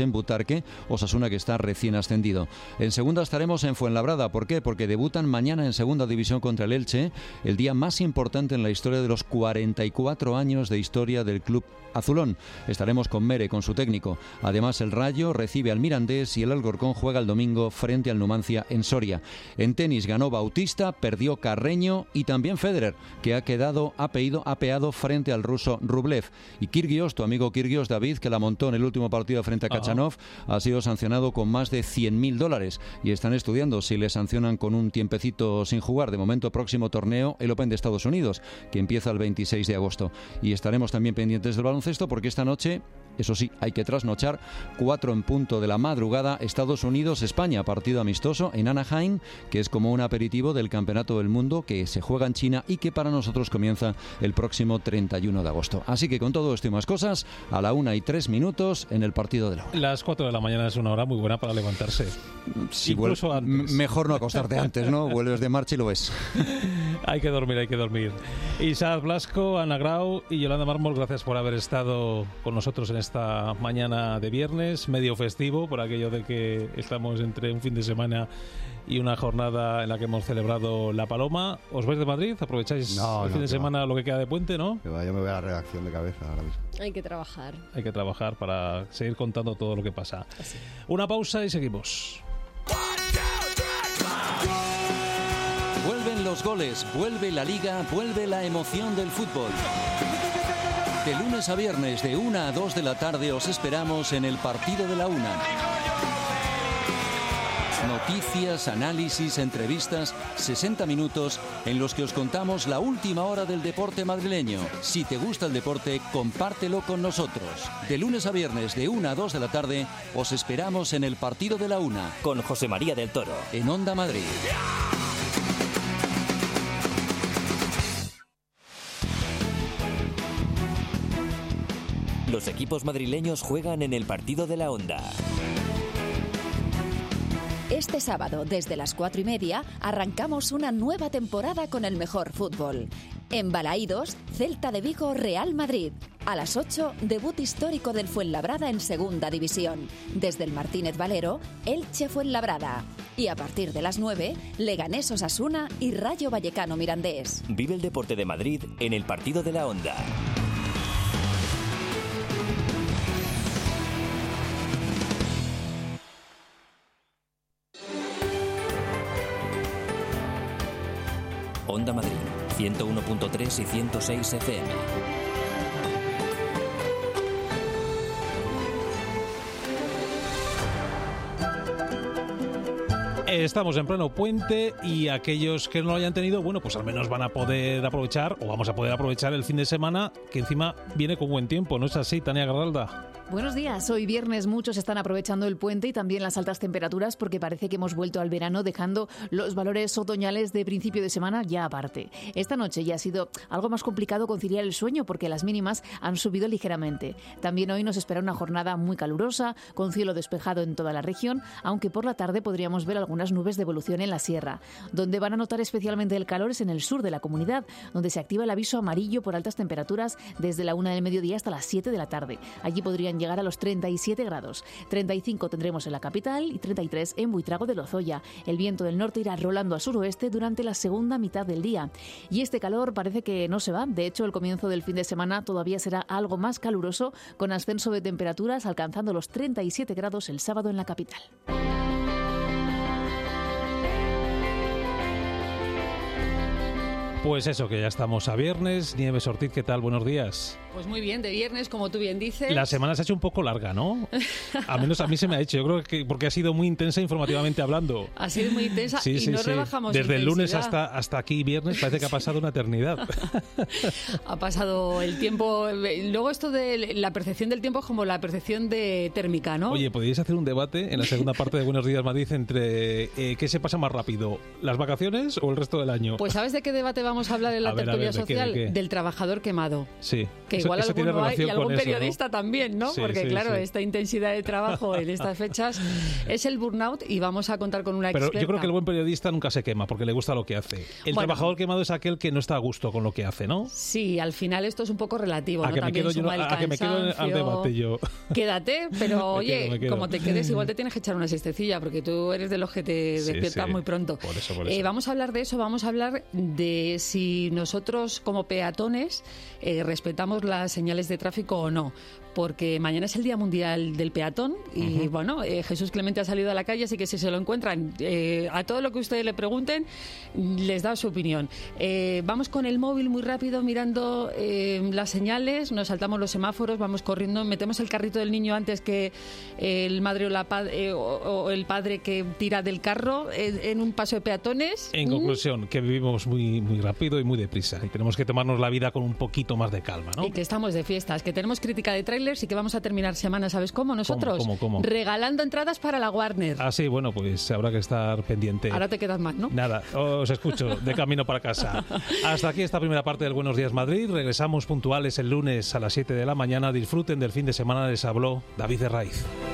Butarque, Osasuna que está recién ascendido. En segunda estaremos en Fuenlabrada. ¿Por qué? Porque debutan mañana en segunda división contra el Elche, el día más importante en la historia de los cuarenta y cuatro años de historia del club azulón. Estaremos con Mere, con su técnico. Además, el Rayo recibe al Mirandés y el Alcorcón juega el domingo frente al Numancia en Soria. En tenis ganó Bautista, perdió Carreño y también Federer, que ha quedado apeído, apeado frente al ruso Rublev. Y Kyrgios, tu amigo Kyrgios David, que la montó en el último partido frente a Kachanov, ha sido sancionado con más de cien mil dólares y están estudiando si le sancionan con un tiempecito sin jugar. De momento, próximo torneo, el Open de Estados Unidos, que empieza el veintiséis de agosto. Y estaremos también pendientes del baloncesto porque esta noche, eso sí, hay que trasnochar, cuatro en punto de la madrugada, Estados Unidos-España, partido amistoso en Anaheim, que es como un aperitivo del Campeonato del Mundo que se juega en China y que para nosotros comienza el próximo treinta y uno de agosto. Así que con todo esto y más cosas, a la una y tres minutos en el partido de la una. Las cuatro de la mañana es una hora muy buena para levantarse. Si Incluso vuel- antes. Mejor no acostarte antes, ¿no? Vuelves de marcha y lo ves. Hay que dormir, hay que dormir. Isaac Blasco, Ana Grau y Yolanda Mármol, gracias por haber estado con nosotros en esta mañana de viernes, medio festivo, por aquello de que estamos entre un fin de semana y una jornada en la que hemos celebrado La Paloma. ¿Os vais de Madrid? ¿Aprovecháis No, el no, fin de que semana va. lo que queda de puente, no? Que va, yo me voy a la redacción de cabeza ahora mismo. Hay que trabajar. Hay que trabajar para seguir contando todo lo que pasa. Así. Una pausa y seguimos. Vuelven los goles, vuelve la liga, vuelve la emoción del fútbol. De lunes a viernes, de una a dos de la tarde, os esperamos en el Partido de la Una. Noticias, análisis, entrevistas, sesenta minutos en los que os contamos la última hora del deporte madrileño. Si te gusta el deporte, compártelo con nosotros. De lunes a viernes, de una a dos de la tarde, os esperamos en el Partido de la Una. Con José María del Toro. En Onda Madrid. Los equipos madrileños juegan en el Partido de la Onda. Este sábado, desde las cuatro y media, arrancamos una nueva temporada con el mejor fútbol. En Balaídos, Celta de Vigo, Real Madrid. A las ocho, debut histórico del Fuenlabrada en Segunda División. Desde el Martínez Valero, Elche Fuenlabrada. Y a partir de las nueve, Leganés Osasuna y Rayo Vallecano Mirandés. Vive el deporte de Madrid en el Partido de la Onda. Onda Madrid, ciento uno punto tres y ciento seis F M. Estamos en pleno puente y aquellos que no lo hayan tenido, bueno, pues al menos van a poder aprovechar, o vamos a poder aprovechar el fin de semana, que encima viene con buen tiempo, ¿no es así, Tania Garralda? Buenos días, hoy viernes muchos están aprovechando el puente y también las altas temperaturas porque parece que hemos vuelto al verano dejando los valores otoñales de principio de semana ya aparte. Esta noche ya ha sido algo más complicado conciliar el sueño porque las mínimas han subido ligeramente. También hoy nos espera una jornada muy calurosa, con cielo despejado en toda la región, aunque por la tarde podríamos ver algunas nubes de evolución en la sierra. Donde van a notar especialmente el calor es en el sur de la comunidad, donde se activa el aviso amarillo por altas temperaturas desde la una del mediodía hasta las siete de la tarde. Allí podrían llegar a los treinta y siete grados. treinta y cinco tendremos en la capital y treinta y tres en Buitrago de Lozoya. El viento del norte irá rolando a suroeste durante la segunda mitad del día. Y este calor parece que no se va. De hecho, el comienzo del fin de semana todavía será algo más caluroso, con ascenso de temperaturas alcanzando los treinta y siete grados el sábado en la capital. Pues eso, que ya estamos a viernes. Nieves Ortiz, ¿qué tal? Buenos días. Pues muy bien, de viernes, como tú bien dices. La semana se ha hecho un poco larga, ¿no? Al menos a mí se me ha hecho. Yo creo que porque ha sido muy intensa informativamente hablando. Ha sido muy intensa sí, y sí, no sí. rebajamos Desde el lunes intensidad. hasta, hasta aquí, viernes, parece que ha pasado una eternidad. Ha pasado el tiempo. Luego esto de la percepción del tiempo es como la percepción de térmica, ¿no? Oye, podríais hacer un debate en la segunda parte de Buenos Días Madrid entre eh, ¿qué se pasa más rápido? ¿Las vacaciones o el resto del año? Pues ¿sabes de qué debate vamos vamos a hablar en la A ver, a tertulia ver, ¿de qué, social? de qué? Del trabajador quemado. Sí. Que Eso- igual eso tiene alguno hay, relación y algún con eso, ¿no? periodista también, ¿no? Sí, Porque sí, claro, sí. esta intensidad de trabajo en estas fechas es el burnout y vamos a contar con una Pero experta. yo creo que el buen periodista nunca se quema porque le gusta lo que hace. El Bueno. trabajador quemado es aquel que no está a gusto con lo que hace, ¿no? Sí, al final esto es un poco relativo, A ¿no? que me También quedo yo, suma el a que me quedo al cansancio. debate yo. Quédate, pero Me oye, quedo, me quedo. como te quedes, igual te tienes que echar una siestecilla, porque tú eres de los que te Sí, despiertas sí. muy pronto. Por eso, por Eh, eso. vamos a hablar de eso, vamos a hablar de si nosotros como peatones eh, respetamos las señales de tráfico o no. Porque mañana es el Día Mundial del Peatón y, Ujú. bueno, eh, Jesús Clemente ha salido a la calle, así que si se lo encuentran, eh, a todo lo que ustedes le pregunten, les da su opinión. Eh, vamos con el móvil muy rápido mirando eh, las señales, nos saltamos los semáforos, vamos corriendo, metemos el carrito del niño antes que el madre o, la pa- eh, o, o el padre que tira del carro en, en un paso de peatones. En Mm. conclusión, que vivimos muy, muy rápido y muy deprisa y tenemos que tomarnos la vida con un poquito más de calma, ¿no? Y que estamos de fiestas, que tenemos crítica de trailers y que vamos a terminar semana, ¿sabes cómo? Nosotros ¿Cómo, cómo, cómo? regalando entradas para la Warner. Ah, sí, bueno, pues habrá que estar pendiente. Ahora te quedas más, ¿no? Nada, os escucho de camino para casa. Hasta aquí esta primera parte del Buenos Días Madrid. Regresamos puntuales el lunes a las siete de la mañana. Disfruten del fin de semana. Les habló David de Raiz.